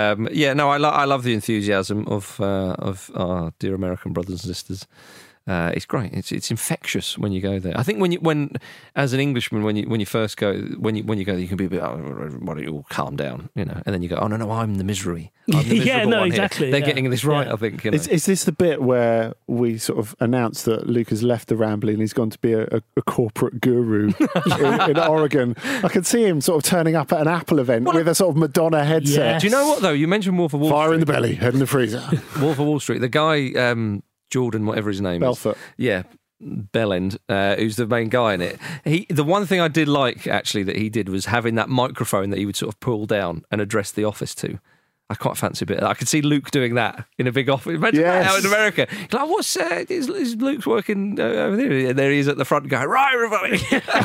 I love the enthusiasm of our dear American brothers and sisters. It's great. It's infectious when you go there. I think when as an Englishman when you first go when you go there, you can be a bit why don't you all calm down, you know, and then you go, oh no, I'm the misery. I'm the miserable one exactly. Here. They're getting this right, I think. You know? Is this the bit where we sort of announce that Luke has left the Rambling and he's gone to be a corporate guru in Oregon? I can see him sort of turning up at an Apple event with a sort of Madonna headset. Yes. Do you know what though? You mentioned Wolf of Wall Street. Fire in the belly, head in the freezer. Wolf of Wall Street. The guy. Jordan, whatever his name Belfort. is. Yeah. Bellend, who's the main guy in it. The one thing I did like, actually, that he did was having that microphone that he would sort of pull down and address the office to. I quite fancy a bit. I could see Luke doing that in a big office. Imagine that out in America. Like, what's is Luke's working over there? And there he is at the front going, right, everybody.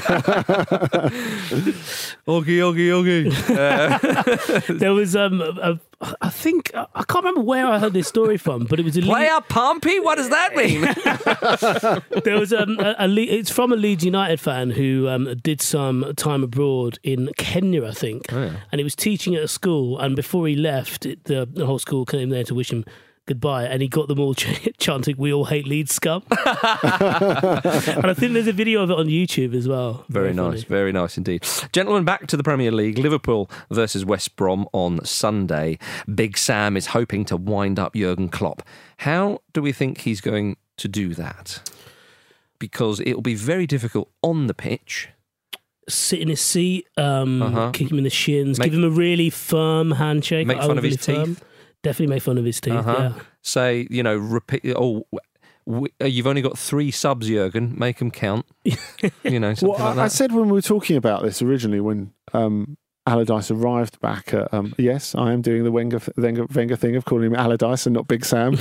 Oggy. There was I think I can't remember where I heard this story from, but it was a Player Pompey. What does that mean? There was it's from a Leeds United fan who did some time abroad in Kenya, I think, and he was teaching at a school. And before he left, the whole school came there to wish him goodbye, and he got them all chanting, "We all hate Leeds scum." And I think there's a video of it on YouTube as well. Very nice indeed. Gentlemen, back to the Premier League. Liverpool versus West Brom on Sunday. Big Sam is hoping to wind up Jurgen Klopp. How do we think he's going to do that? Because it'll be very difficult on the pitch. Sit in his seat, kick him in the shins, give him a really firm handshake. Make fun of his teeth. Definitely make fun of his teeth, yeah. Say, repeat, you've only got 3 subs, Jurgen, make them count. Something like that. I said when we were talking about this originally, when Allardyce arrived back at, yes, I am doing the Wenger thing of calling him Allardyce and not Big Sam.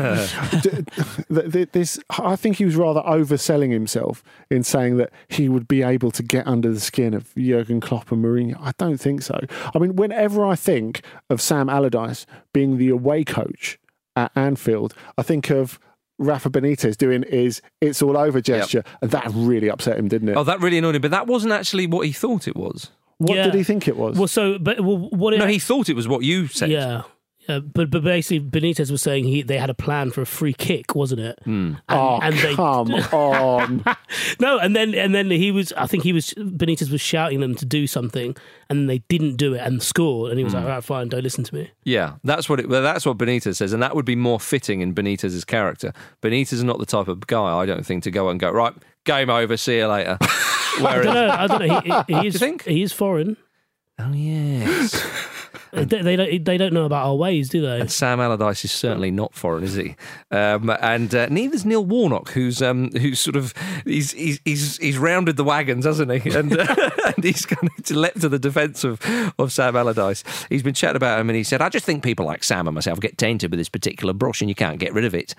I think he was rather overselling himself in saying that he would be able to get under the skin of Jurgen Klopp and Mourinho. I don't think so. I mean, whenever I think of Sam Allardyce being the away coach at Anfield, I think of Rafa Benitez doing his "it's all over" gesture, and that really upset him, didn't it? Oh, that really annoyed him, but that wasn't actually what he thought it was. What did he think it was? Well, he thought it was what you said. Yeah. But basically, Benitez was saying they had a plan for a free kick, wasn't it? Come on! No, and then Benitez was shouting them to do something, and they didn't do it and scored, and he was like, "Right, fine, don't listen to me." Yeah, that's what Benitez says, and that would be more fitting in Benitez's character. Benitez is not the type of guy, I don't think, to go and go, right, game over, see you later. I don't know. He is, he is foreign. Oh yes. They don't know about our ways, do they? And Sam Allardyce is certainly not foreign, is he? And neither's Neil Warnock, who's sort of he's rounded the wagons, hasn't he? And he's going to leapt to the defence of Sam Allardyce. He's been chatting about him, and he said, "I just think people like Sam and myself get tainted with this particular brush, and you can't get rid of it.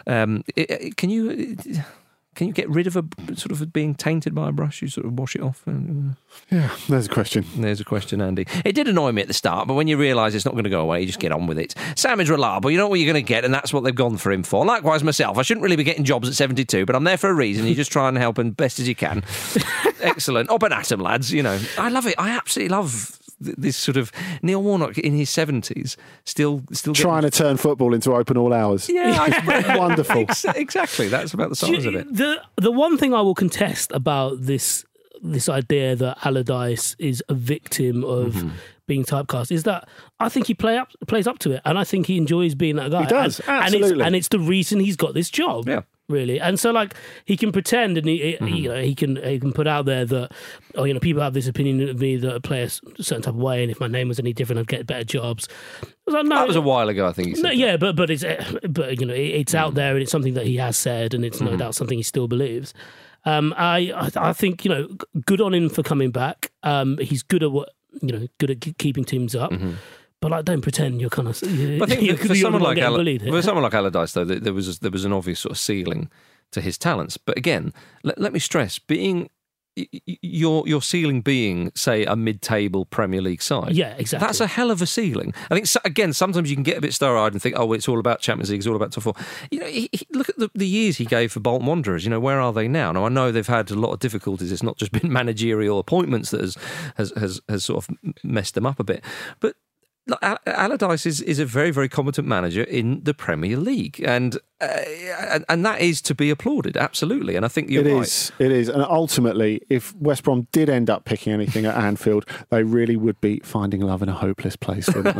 Can you get rid of being tainted by a brush? You sort of wash it off." Yeah, there's a question. There's a question, Andy. It did annoy me at the start, but when you realise it's not going to go away, you just get on with it. Sam is reliable. You know what you're going to get, and that's what they've gone for him for. Likewise, myself. I shouldn't really be getting jobs at 72, but I'm there for a reason. You just try and help and best as you can. Excellent. Up and at 'em, lads. I love it. I absolutely love this sort of Neil Warnock in his 70s, still trying to turn football into open all hours. Yeah, wonderful. Exactly, that's about the size of it. The one thing I will contest about this idea that Allardyce is a victim of being typecast is that I think he plays up to it, and I think he enjoys being that guy. He does, absolutely, and it's the reason he's got this job. Yeah. Really, and so he can pretend, and he can put out there that people have this opinion of me that I play a certain type of way, and if my name was any different, I'd get better jobs. I was like, no, that was a while ago, I think. He said it's out there, and it's something that he has said, and it's no doubt something he still believes. I think good on him for coming back. He's good at keeping teams up. But don't pretend you're kind of. I think for someone like Allardyce, though, there was an obvious sort of ceiling to his talents. But again, let me stress, being your ceiling being, say, a mid-table Premier League side. Yeah, exactly. That's a hell of a ceiling. I think again, sometimes you can get a bit star-eyed and think, oh, it's all about Champions League, it's all about top four. Look at the years he gave for Bolton Wanderers. Where are they now? Now I know they've had a lot of difficulties. It's not just been managerial appointments that has sort of messed them up a bit, but Allardyce is a very, very competent manager in the Premier League, and that is to be applauded, absolutely. And I think you're right. It is. And ultimately, if West Brom did end up picking anything at Anfield, they really would be finding love in a hopeless place, wouldn't they?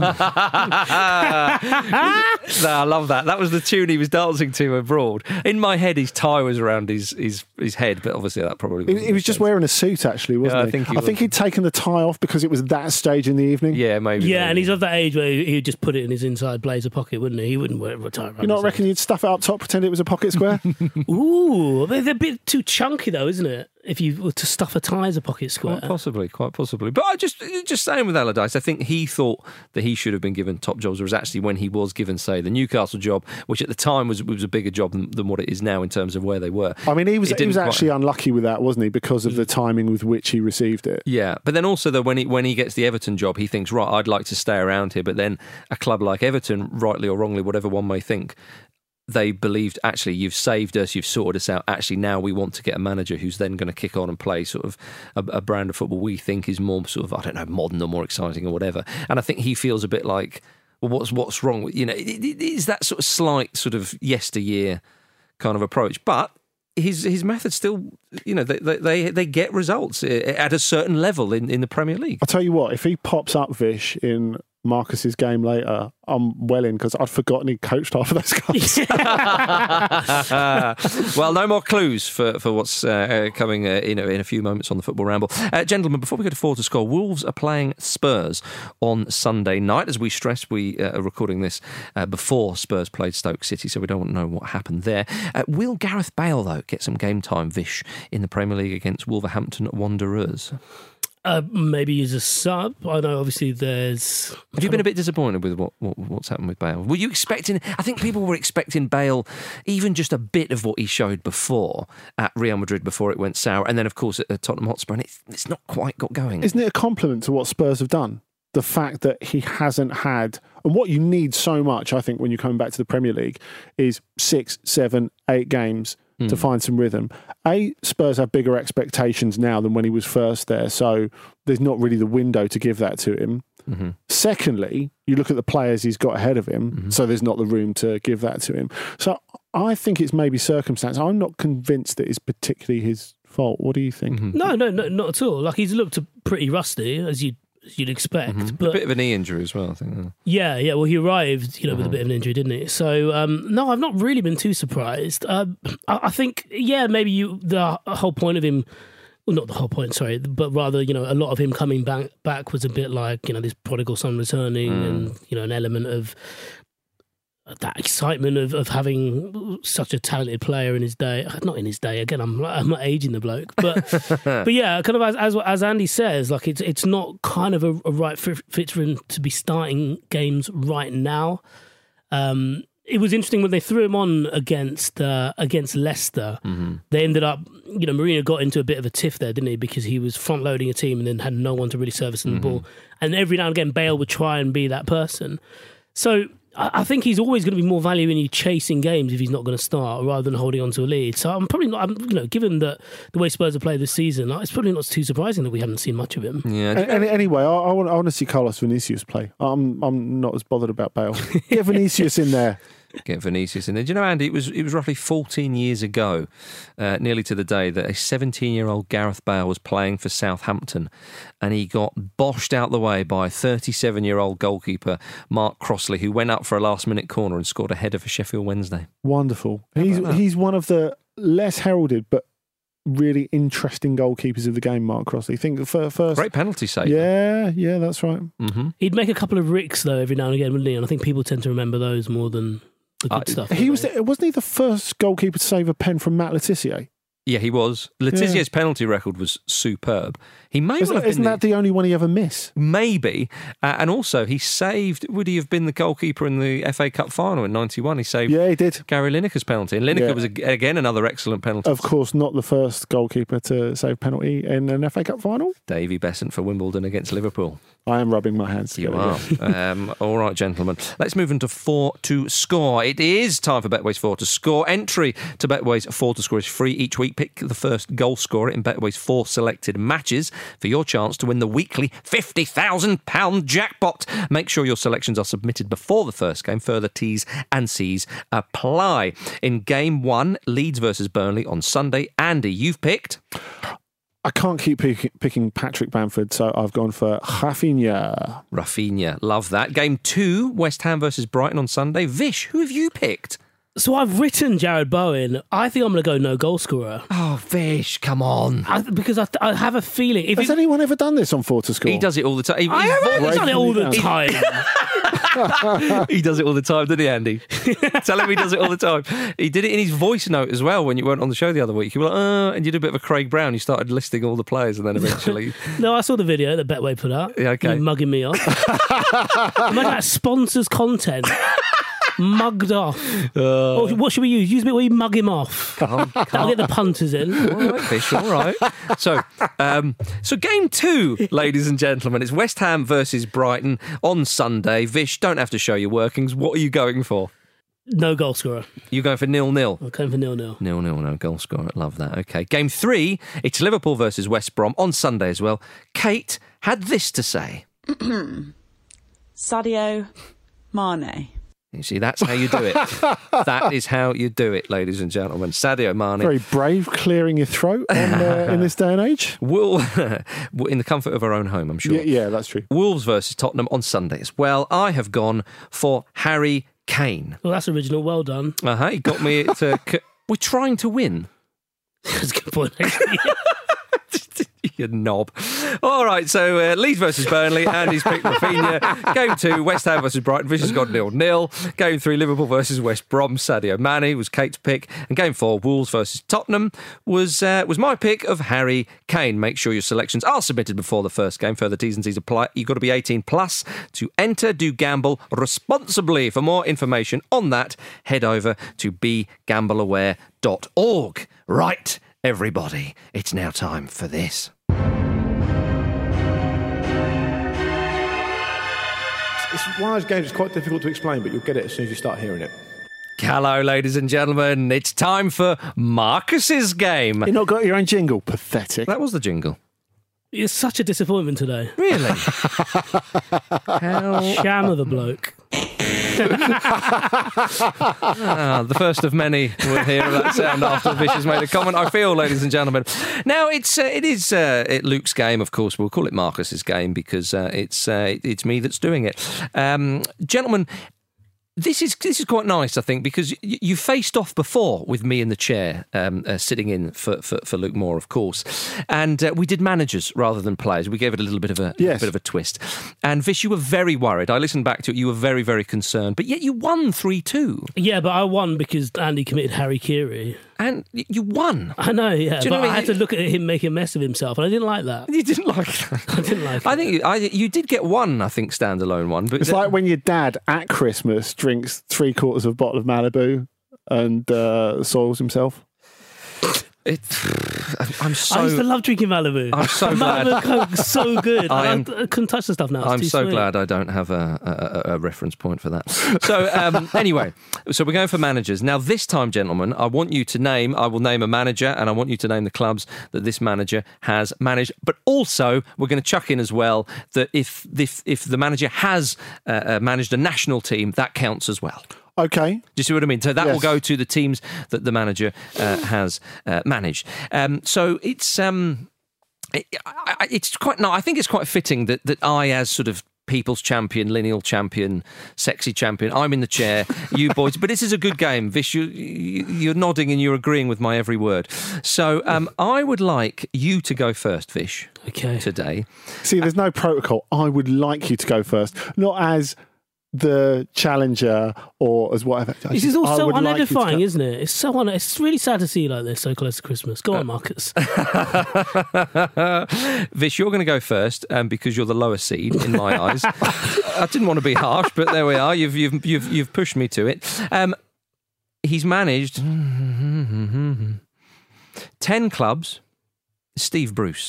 I love that. That was the tune he was dancing to abroad. In my head, his tie was around his head, but obviously that probably wasn't. He was just wearing a suit, actually, wasn't he? I think he'd taken the tie off because it was that stage in the evening. Yeah, maybe. Yeah, and he's of that age where he'd just put it in his inside blazer pocket, wouldn't he? He wouldn't wear a tie around. You not reckon you'd stuff it up top, pretend it was a pocket square? Ooh, they're a bit too chunky though, isn't it? If you were to stuff a tie as a pocket square. Quite possibly. But I just saying with Allardyce, I think he thought that he should have been given top jobs, whereas actually when he was given, say, the Newcastle job, which at the time was a bigger job than what it is now in terms of where they were. I mean, he was actually unlucky with that, wasn't he? Because of the timing with which he received it. Yeah, but then also, though, when he gets the Everton job, he thinks, right, I'd like to stay around here. But then a club like Everton, rightly or wrongly, whatever one may think, they believed, actually, you've saved us, you've sorted us out. Actually, now we want to get a manager who's then going to kick on and play sort of a brand of football we think is more sort of, I don't know, modern or more exciting or whatever. And I think he feels a bit like, well, what's wrong with, it is that sort of slight sort of yesteryear kind of approach. But his methods still, they get results at a certain level in the Premier League. I'll tell you what, if he pops up, Vish, in Marcus's game later, I'm well in, because I'd forgotten he coached half of those guys. Well, no more clues for what's coming in a few moments on the Football Ramble. Gentlemen, before we go to 4 to score, Wolves are playing Spurs on Sunday night. As we stress, we are recording this before Spurs played Stoke City, so we don't know what happened there. Will Gareth Bale, though, get some game time, Vish, in the Premier League against Wolverhampton Wanderers? Maybe as a sub. I know, obviously, there's... Have you been a bit disappointed with what's happened with Bale? Were you expecting... I think people were expecting Bale, even just a bit of what he showed before at Real Madrid before it went sour, and then, of course, at Tottenham Hotspur, and it's not quite got going. Isn't it a compliment to what Spurs have done? The fact that he hasn't had... And what you need so much, I think, when you're coming back to the Premier League, is 6, 7, 8 games to find some rhythm. Spurs have bigger expectations now than when he was first there, so there's not really the window to give that to him. Mm-hmm. Secondly, you look at the players he's got ahead of him, so there's not the room to give that to him. So I think it's maybe circumstance. I'm not convinced that it's particularly his fault. What do you think? Mm-hmm. No, not at all. Like, he's looked pretty rusty, as you'd expect. But a bit of a knee injury as well, I think. Yeah. Well, he arrived, with a bit of an injury, didn't he? So, no, I've not really been too surprised. I think, maybe the whole point of him, well, not the whole point, sorry, but rather, a lot of him coming back was a bit like, this prodigal son returning and, an element of that excitement of having such a talented player in his day. Not in his day, again, I'm not aging the bloke, but but yeah, kind of as Andy says, like it's not kind of a right fit for him to be starting games right now. It was interesting when they threw him on against Leicester. Mm-hmm. They ended up, Mourinho got into a bit of a tiff there, didn't he? Because he was front loading a team and then had no one to really service the ball, and every now and again Bale would try and be that person. So I think he's always going to be more value in you chasing games if he's not going to start rather than holding on to a lead. So I'm probably not, given that the way Spurs have played this season, it's probably not too surprising that we haven't seen much of him. Yeah. Anyway, I want to see Carlos Vinicius play. I'm not as bothered about Bale. Get Vinicius in there. Get Vinicius in there. Do you know, Andy, it was roughly 14 years ago, nearly to the day, that a 17-year-old Gareth Bale was playing for Southampton and he got boshed out the way by 37-year-old goalkeeper Mark Crossley, who went up for a last-minute corner and scored a header for Sheffield Wednesday. Wonderful. He's one of the less heralded but really interesting goalkeepers of the game, Mark Crossley. Think first great penalty save. Yeah, that's right. Mm-hmm. He'd make a couple of ricks though every now and again, wouldn't he? And I think people tend to remember those more than the good stuff. Wasn't he the first goalkeeper to save a pen from Matt Letizia? Yeah, he was. Letizier's penalty record was superb. He may well have been. Isn't that the only one he ever missed? Maybe. And also, he saved. Would he have been the goalkeeper in the FA Cup final in '91? He saved. Yeah, he did. Gary Lineker's penalty, and Lineker was again another excellent penalty. Of course, not the first goalkeeper to save penalty in an FA Cup final. Davy Besant for Wimbledon against Liverpool. I am rubbing my hands together. You are. All right, gentlemen. Let's move into 4 to score. It is time for Betway's 4 to score. Entry to Betway's 4 to score is free each week. Pick the first goal scorer in Betway's 4 selected matches for your chance to win the weekly £50,000 jackpot. Make sure your selections are submitted before the first game. Further T's and C's apply. In game 1, Leeds versus Burnley on Sunday. Andy, you've picked... I can't keep picking Patrick Bamford, so I've gone for Rafinha. Love that. Game 2, West Ham versus Brighton on Sunday. Vish, who have you picked? So I've written Jared Bowen. I think I'm going to go no goal scorer. Oh, Vish, come on. Because I have a feeling... Has anyone ever done this on 4 to score? He does it all the time. I haven't done it all the time. He does it all the time, doesn't he, Andy? Tell him he does it all the time. He did it in his voice note as well when you weren't on the show the other week. You were like, and you did a bit of a Craig Brown. You started listing all the players and then eventually... No, I saw the video that Betway put up. Yeah, okay. You mugging me off. Imagine that sponsors content. Mugged off. Or what should we use? Use a bit where you mug him off. That'll get the punters in. All right, Fish, all right. So game 2, ladies and gentlemen, it's West Ham versus Brighton on Sunday. Vish, don't have to show your workings. What are you going for? No goal scorer. You're going for 0-0? I'm going for 0-0. 0-0, no goal scorer. Love that. Okay. Game 3, it's Liverpool versus West Brom on Sunday as well. Kate had this to say. Sadio Mane. You see, that's how you do it. That is how you do it, ladies and gentlemen. Sadio Mane. Very brave, clearing your throat in this day and age. In the comfort of our own home, I'm sure. Yeah, that's true. Wolves versus Tottenham on Sunday as well. I have gone for Harry Kane. Well, that's original. Well done. He got me to... We're trying to win. That's a good point, actually. You knob. All right, so Leeds versus Burnley. Andy's picked Rafinha. Game 2, West Ham versus Brighton. Vish has got 0-0. Game 3, Liverpool versus West Brom. Sadio Mane was Kate's pick. And Game 4, Wolves versus Tottenham was my pick of Harry Kane. Make sure your selections are submitted before the first game. Further T's and C's apply. You've got to be 18 plus to enter. Do gamble responsibly. For more information on that, head over to begambleaware.org. Right, everybody, it's now time for this. It's one of those games that's quite difficult to explain, but you'll get it as soon as you start hearing it. Hello, ladies and gentlemen. It's time for Marcus's game. You've not got your own jingle. Pathetic. That was the jingle. It's such a disappointment today. Really? Sham of the bloke. The first of many will hear that sound after Vish has made a comment, I feel, ladies and gentlemen. Now, it is Luke's game, of course. We'll call it Marcus's game because it's me that's doing it. Gentlemen, this is quite nice, I think, because you faced off before with me in the chair, sitting in for Luke Moore, of course, and we did managers rather than players. We gave it a little bit of a twist. And Vish, you were very worried. I listened back to it. You were very, very concerned, but yet you won 3-2. Yeah, but I won because Andy committed Harry Kiri. And you won. I know, yeah. Do you know but I had to look at him make a mess of himself, and I didn't like that. You didn't like that? I didn't like it. I think you did get one, I think, standalone one. But it's like when your dad at Christmas drinks 3/4 of a bottle of Malibu and soils himself. I used to love drinking Malibu. I'm so glad. Malibu Coke's so good. I couldn't touch the stuff now. I'm so glad I don't have a reference point for that. So anyway, so we're going for managers. Now this time, gentlemen, I will name a manager and I want you to name the clubs that this manager has managed. But also, we're going to chuck in as well that if the manager has managed a national team, that counts as well. Okay. Do you see what I mean? So that will go to the teams that the manager has managed. So it's quite nice. I think it's quite fitting that I, as sort of people's champion, lineal champion, sexy champion, I'm in the chair, you boys. But this is a good game. Vish, you're nodding and you're agreeing with my every word. So I would like you to go first, Vish. Okay. Today. See, there's no protocol. I would like you to go first, not as the challenger or as whatever. This is all so unedifying, isn't it? It's so it's really sad to see you like this so close to Christmas. Go on, Marcus. Vish, you're going to go first because you're the lower seed in my eyes. I didn't want to be harsh, but there we are. You've pushed me to it. He's managed 10 clubs. Steve Bruce.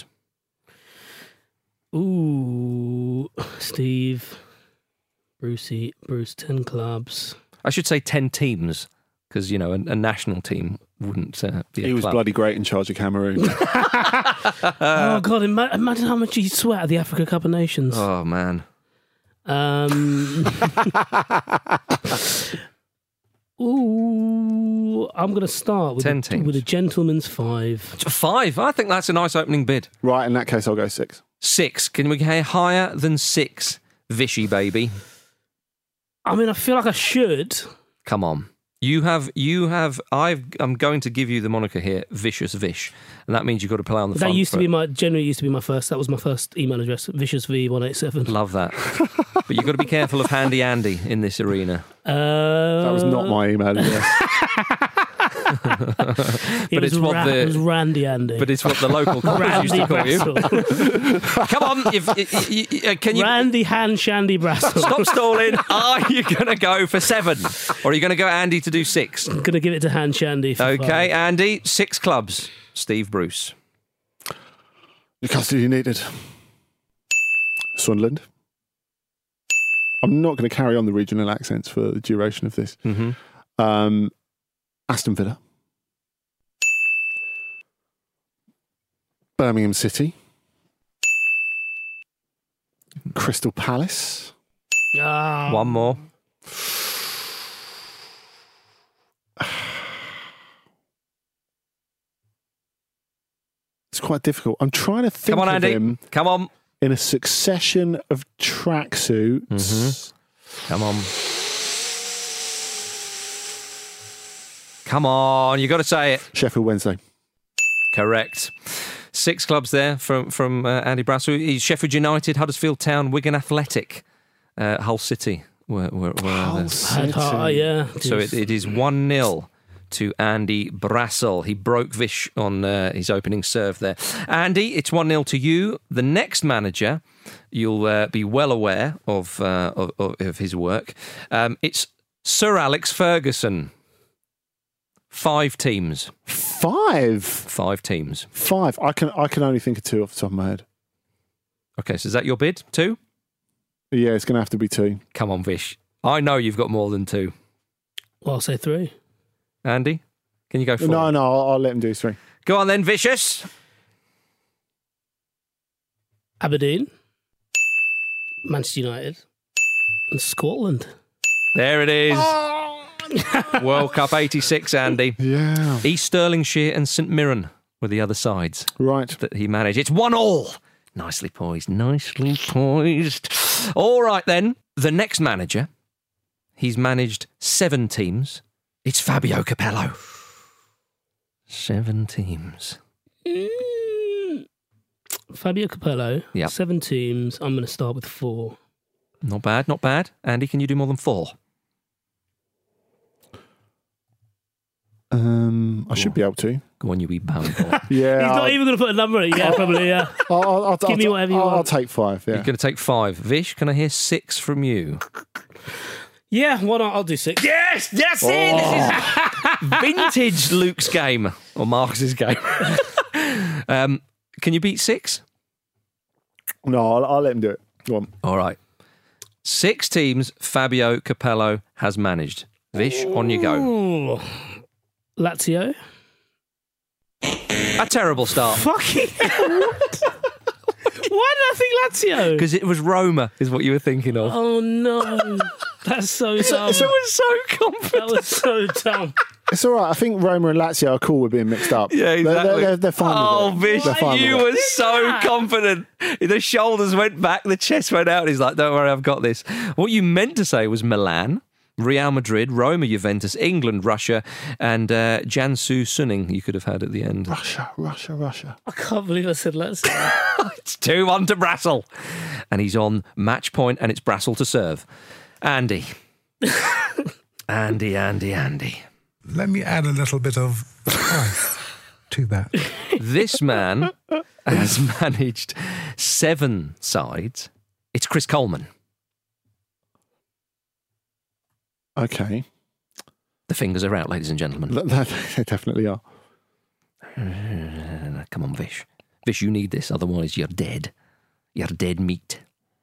Ooh, Steve. Bruce, 10 clubs. I should say 10 teams, because, a national team wouldn't be a He was club. bloody great in charge of Cameroon. Oh, God, imagine how much he sweat at the Africa Cup of Nations. Oh, man. Ooh, I'm going to start with 10 teams. With a gentleman's 5. 5? I think that's a nice opening bid. Right, in that case, I'll go 6. 6. Can we go higher than 6? Vishy, baby. I mean, I feel like I should. Come on. I'm going to give you the moniker here, Vicious Vish, and that means you've got to play on the That front used to foot. be my first. That was my first email address, viciousv187. Love that. But you've got to be careful of Handy Andy in this arena. That was not my email address. It was Randy Andy. But it's what the local coppers used to call you. Come on, can you? Randy Han Shandy Brassel. Stop stalling. Are you going to go for 7, or are you going to go Andy to do 6? I'm going to give it to Han Shandy. Okay, Andy, 6 clubs. Steve Bruce. Newcastle United. Sunderland. I'm not going to carry on the regional accents for the duration of this. Mm-hmm. Aston Villa. Birmingham City. Crystal Palace. One more. It's quite difficult. I'm trying to think Come on, of Andy. him Come on. in a succession of tracksuits. Mm-hmm. Come on. Come on, you got to say it. Sheffield Wednesday. Correct. 6 clubs there from Andy Brassel. He's Sheffield United, Huddersfield Town, Wigan Athletic, Hull City. Where Hull City. Yeah. So it is 1-0 to Andy Brassel. He broke Vish on his opening serve there. Andy, it's 1-0 to you. The next manager, you'll be well aware of his work. It's Sir Alex Ferguson. 5 teams. 5? 5 teams. 5. I can only think of 2 off the top of my head. Okay, so is that your bid? 2? Yeah, it's going to have to be 2. Come on, Vish. I know you've got more than 2. Well, I'll say 3. Andy, can you go 4? No, I'll let him do 3. Go on then, Vicious. Aberdeen, Manchester United, and Scotland. There it is. World Cup 86, Andy. Yeah. East Stirlingshire and St Mirren were the other sides. Right. That he managed. It's 1-1. Nicely poised. Nicely poised. All right then. The next manager, he's managed 7 teams. It's Fabio Capello. 7 teams. Fabio Capello. Yep. 7 teams. I'm going to start with 4. Not bad, not bad. Andy, can you do more than 4? I should be able to. Go on, you wee bum. Yeah. He's not even going to put a number on it. Yeah, probably, yeah. Give me whatever you want. I'll take 5, yeah. You're going to take 5. Vish, can I hear 6 from you? Yeah, why not? I'll do 6. Yes, that's it. This is vintage Luke's game, or Marcus's game. Can you beat 6? No, I'll let him do it. Go on. All right. 6 teams Fabio Capello has managed. Vish, on you go. Ooh. Lazio. A terrible start. Fucking hell. Why did I think Lazio? Because it was Roma, is what you were thinking of. Oh, no. That's so dumb. It was so confident. That was so dumb. It's all right. I think Roma and Lazio are cool with being mixed up. Yeah, exactly. They're fine with it. Vish, They're fine you with it. were so confident. The shoulders went back, the chest went out. He's like, don't worry, I've got this. What you meant to say was Milan, Real Madrid, Roma, Juventus, England, Russia, and Jansu Suning you could have had at the end. Russia. I can't believe I said Lazio. It's 2-1 to Brassel. And he's on match point, and it's Brassel to serve. Andy. Andy. Let me add a little bit of spice to that. This man has managed 7 sides. It's Chris Coleman. Okay. The fingers are out, ladies and gentlemen. They definitely are. Come on, Vish. Vish, you need this, otherwise you're dead. You're dead meat.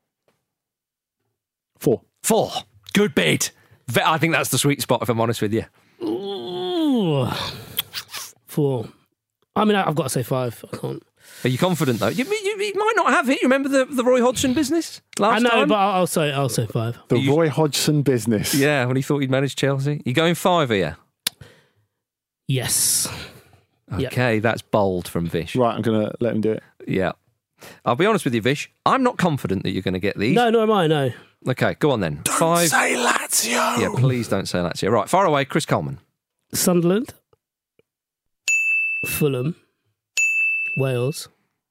4. Good bid. I think that's the sweet spot, if I'm honest with you. Ooh. 4. I mean, I've got to say 5. I can't. Are you confident, though? You might not have it. You remember the Roy Hodgson business last time? I know, but I'll say 5. The Roy Hodgson business. Yeah, when he thought he'd manage Chelsea. You going 5 here? Yes. Okay, that's bold from Vish. Right, I'm going to let him do it. Yeah. I'll be honest with you, Vish. I'm not confident that you're going to get these. No, nor am I, no. Okay, go on then. Five. Say Lazio. Yeah, please don't say Lazio. Right, far away, Chris Coleman. Sunderland, Fulham, Wales.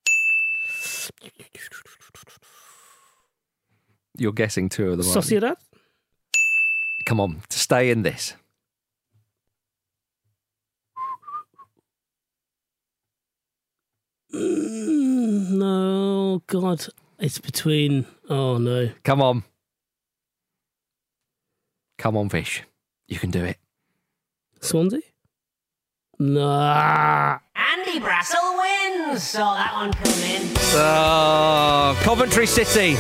You're guessing two of them. aren't you? Sociedad? Come on, stay in this. No, God. It's between... Oh, no. Come on. Come on, Fish. You can do it. Swansea? Nah. Andy Brassel wins. Saw that one come in. Oh, Coventry City.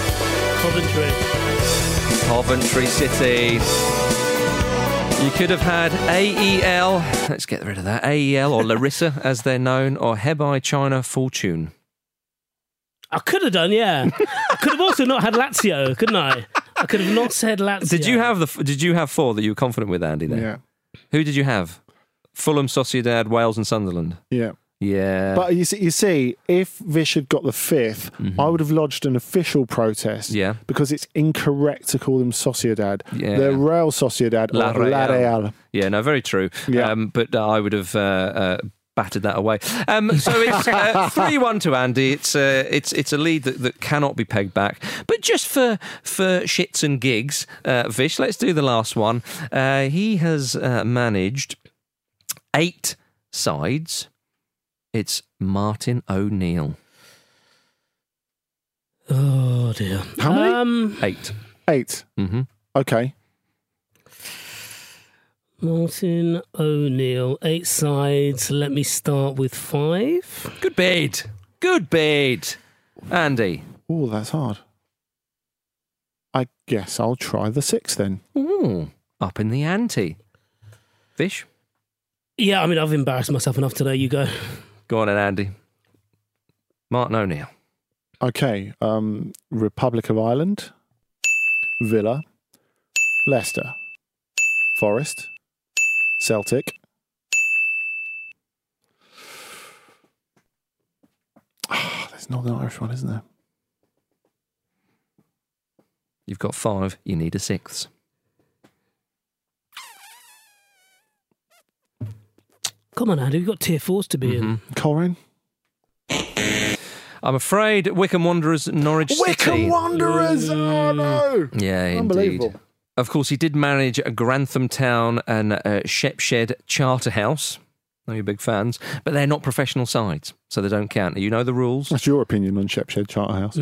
Coventry City. You could have had AEL. Let's get rid of that. AEL or Larissa, as they're known, or Hebei China Fortune. I could have done, yeah. I could have also not had Lazio, couldn't I? I could have not said Lazio. Did you have four that you were confident with, Andy? There. Yeah. Who did you have? Fulham, Sociedad, Wales, and Sunderland. Yeah. Yeah. But you see, if Vish had got the fifth, I would have lodged an official protest. Yeah. Because it's incorrect to call them Sociedad. Yeah. They're Real Sociedad La or La Real. Yeah, no, very true. Yeah. But I would have battered that away. So it's 3-1 to Andy. It's a lead that cannot be pegged back. But just for shits and gigs, Vish, let's do the last one. He has managed 8 sides. It's Martin O'Neill. Oh, dear. How many? 8. 8. Mm-hmm. Okay. Martin O'Neill, 8 sides. Let me start with 5. Good bid. Good bid. Andy. Oh, that's hard. I guess I'll try the 6 then. Ooh, up in the ante. Fish? Yeah, I mean, I've embarrassed myself enough today. You go. Go on then, Andy. Martin O'Neill. Okay. Republic of Ireland, Villa, Leicester, Forest, Celtic. There's Northern Irish one, isn't there? You've got 5. You need a 6th. Come on, Andy. We've got tier 4s to be in. Coleraine? I'm afraid Wycombe Wanderers, Norwich City. Wycombe Wanderers! Oh, no! Yeah, Unbelievable. indeed. Of course, he did manage Grantham Town and Shepshed Charterhouse. I know you're big fans, but they're not professional sides, so they don't count. You know the rules. That's your opinion on Shepshed Charterhouse.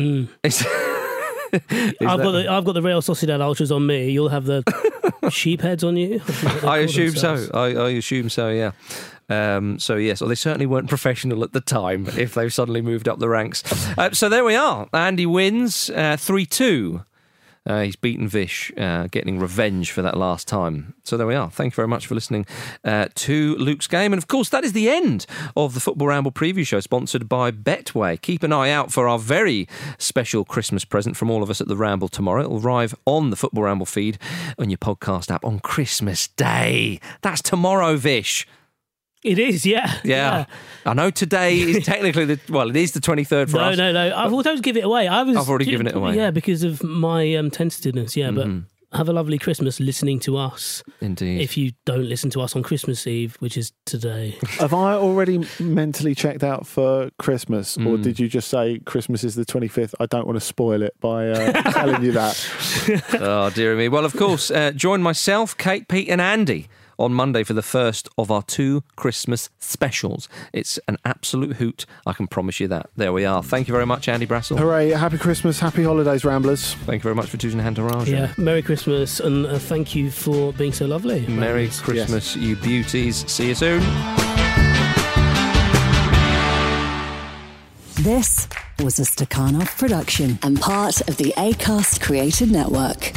I've got the Real Sociedad Ultras on me. You'll have the sheepheads on you. I assume so. I assume so. Yeah. So yes, they certainly weren't professional at the time. If they've suddenly moved up the ranks, so there we are. Andy wins 3-2. He's beaten Vish, getting revenge for that last time. So there we are. Thank you very much for listening to Luke's Game. And of course, that is the end of the Football Ramble preview show, sponsored by Betway. Keep an eye out for our very special Christmas present from all of us at the Ramble tomorrow. It'll arrive on the Football Ramble feed on your podcast app on Christmas Day. That's tomorrow, Vish. It is, yeah. Yeah. I know today is technically it is the 23rd for us. No. I've always give it away. I've already given it away. Yeah, because of my tentativeness. Yeah, but have a lovely Christmas listening to us. Indeed. If you don't listen to us on Christmas Eve, which is today. Have I already mentally checked out for Christmas, or did you just say Christmas is the 25th? I don't want to spoil it by telling you that. Oh, dear me. Well, of course, join myself, Kate, Pete and Andy on Monday for the first of our 2 Christmas specials. It's an absolute hoot, I can promise you that. There we are. Thank you very much, Andy Brassel. Hooray, happy Christmas, happy holidays, Ramblers. Thank you very much for choosing Hantaraj. Yeah, Merry Christmas, and thank you for being so lovely. Merry Christmas, you beauties. See you soon. This was a Stakhanov production and part of the Acast Created Network.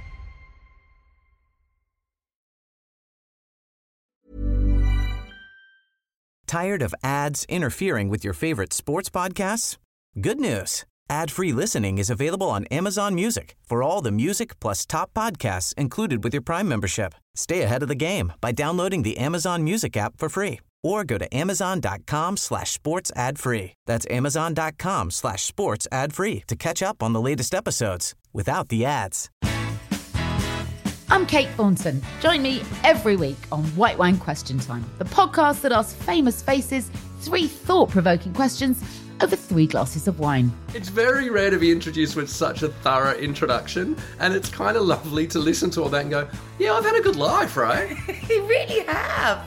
Tired of ads interfering with your favorite sports podcasts? Good news. Ad-free listening is available on Amazon Music for all the music plus top podcasts included with your Prime membership. Stay ahead of the game by downloading the Amazon Music app for free or go to amazon.com/sports ad free. That's amazon.com/sports ad free to catch up on the latest episodes without the ads. I'm Kate Thornton. Join me every week on White Wine Question Time, the podcast that asks famous faces 3 thought-provoking questions over 3 glasses of wine. It's very rare to be introduced with such a thorough introduction, and it's kind of lovely to listen to all that and go, yeah, I've had a good life, right? You really have.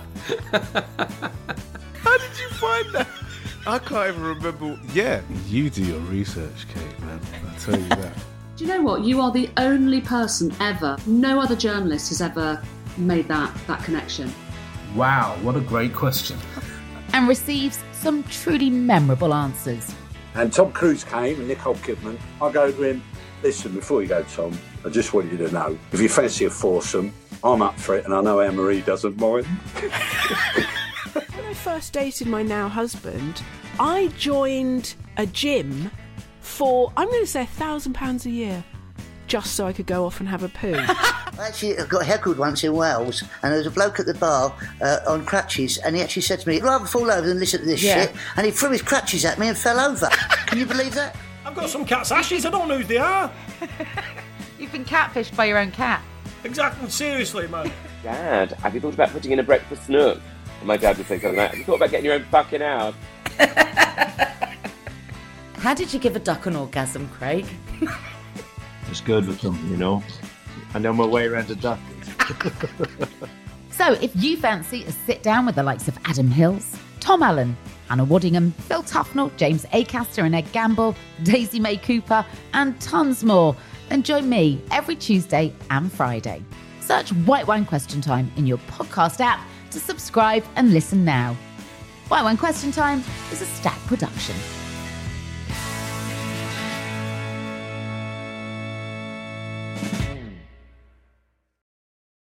How did you find that? I can't even remember. Yeah, you do your research, Kate, man. I'll tell you that. Do you know what? You are the only person ever, no other journalist has ever made that connection. Wow, what a great question. And receives some truly memorable answers. And Tom Cruise came and Nicole Kidman. I go to him, listen, before you go, Tom, I just want you to know, if you fancy a foursome, I'm up for it, and I know Anne-Marie doesn't mind. When I first dated my now husband, I joined a gym for, I'm going to say £1,000 a year, just so I could go off and have a poo. I actually got heckled once in Wales, and there was a bloke at the bar on crutches, and he actually said to me, I'd rather fall over than listen to this shit, and he threw his crutches at me and fell over. Can you believe that? I've got some cat's ashes, I don't know who they are. You've been catfished by your own cat. Exactly, seriously, man. Dad, have you thought about putting in a breakfast nook? And my dad would say something like, have you thought about getting your own fucking house? How did you give a duck an orgasm, Craig? It's good with them, you know. I know my way around a duck. So if you fancy a sit down with the likes of Adam Hills, Tom Allen, Hannah Waddingham, Phil Tufnell, James Acaster and Ed Gamble, Daisy May Cooper, and tons more, then join me every Tuesday and Friday. Search White Wine Question Time in your podcast app to subscribe and listen now. White Wine Question Time is a Stack production.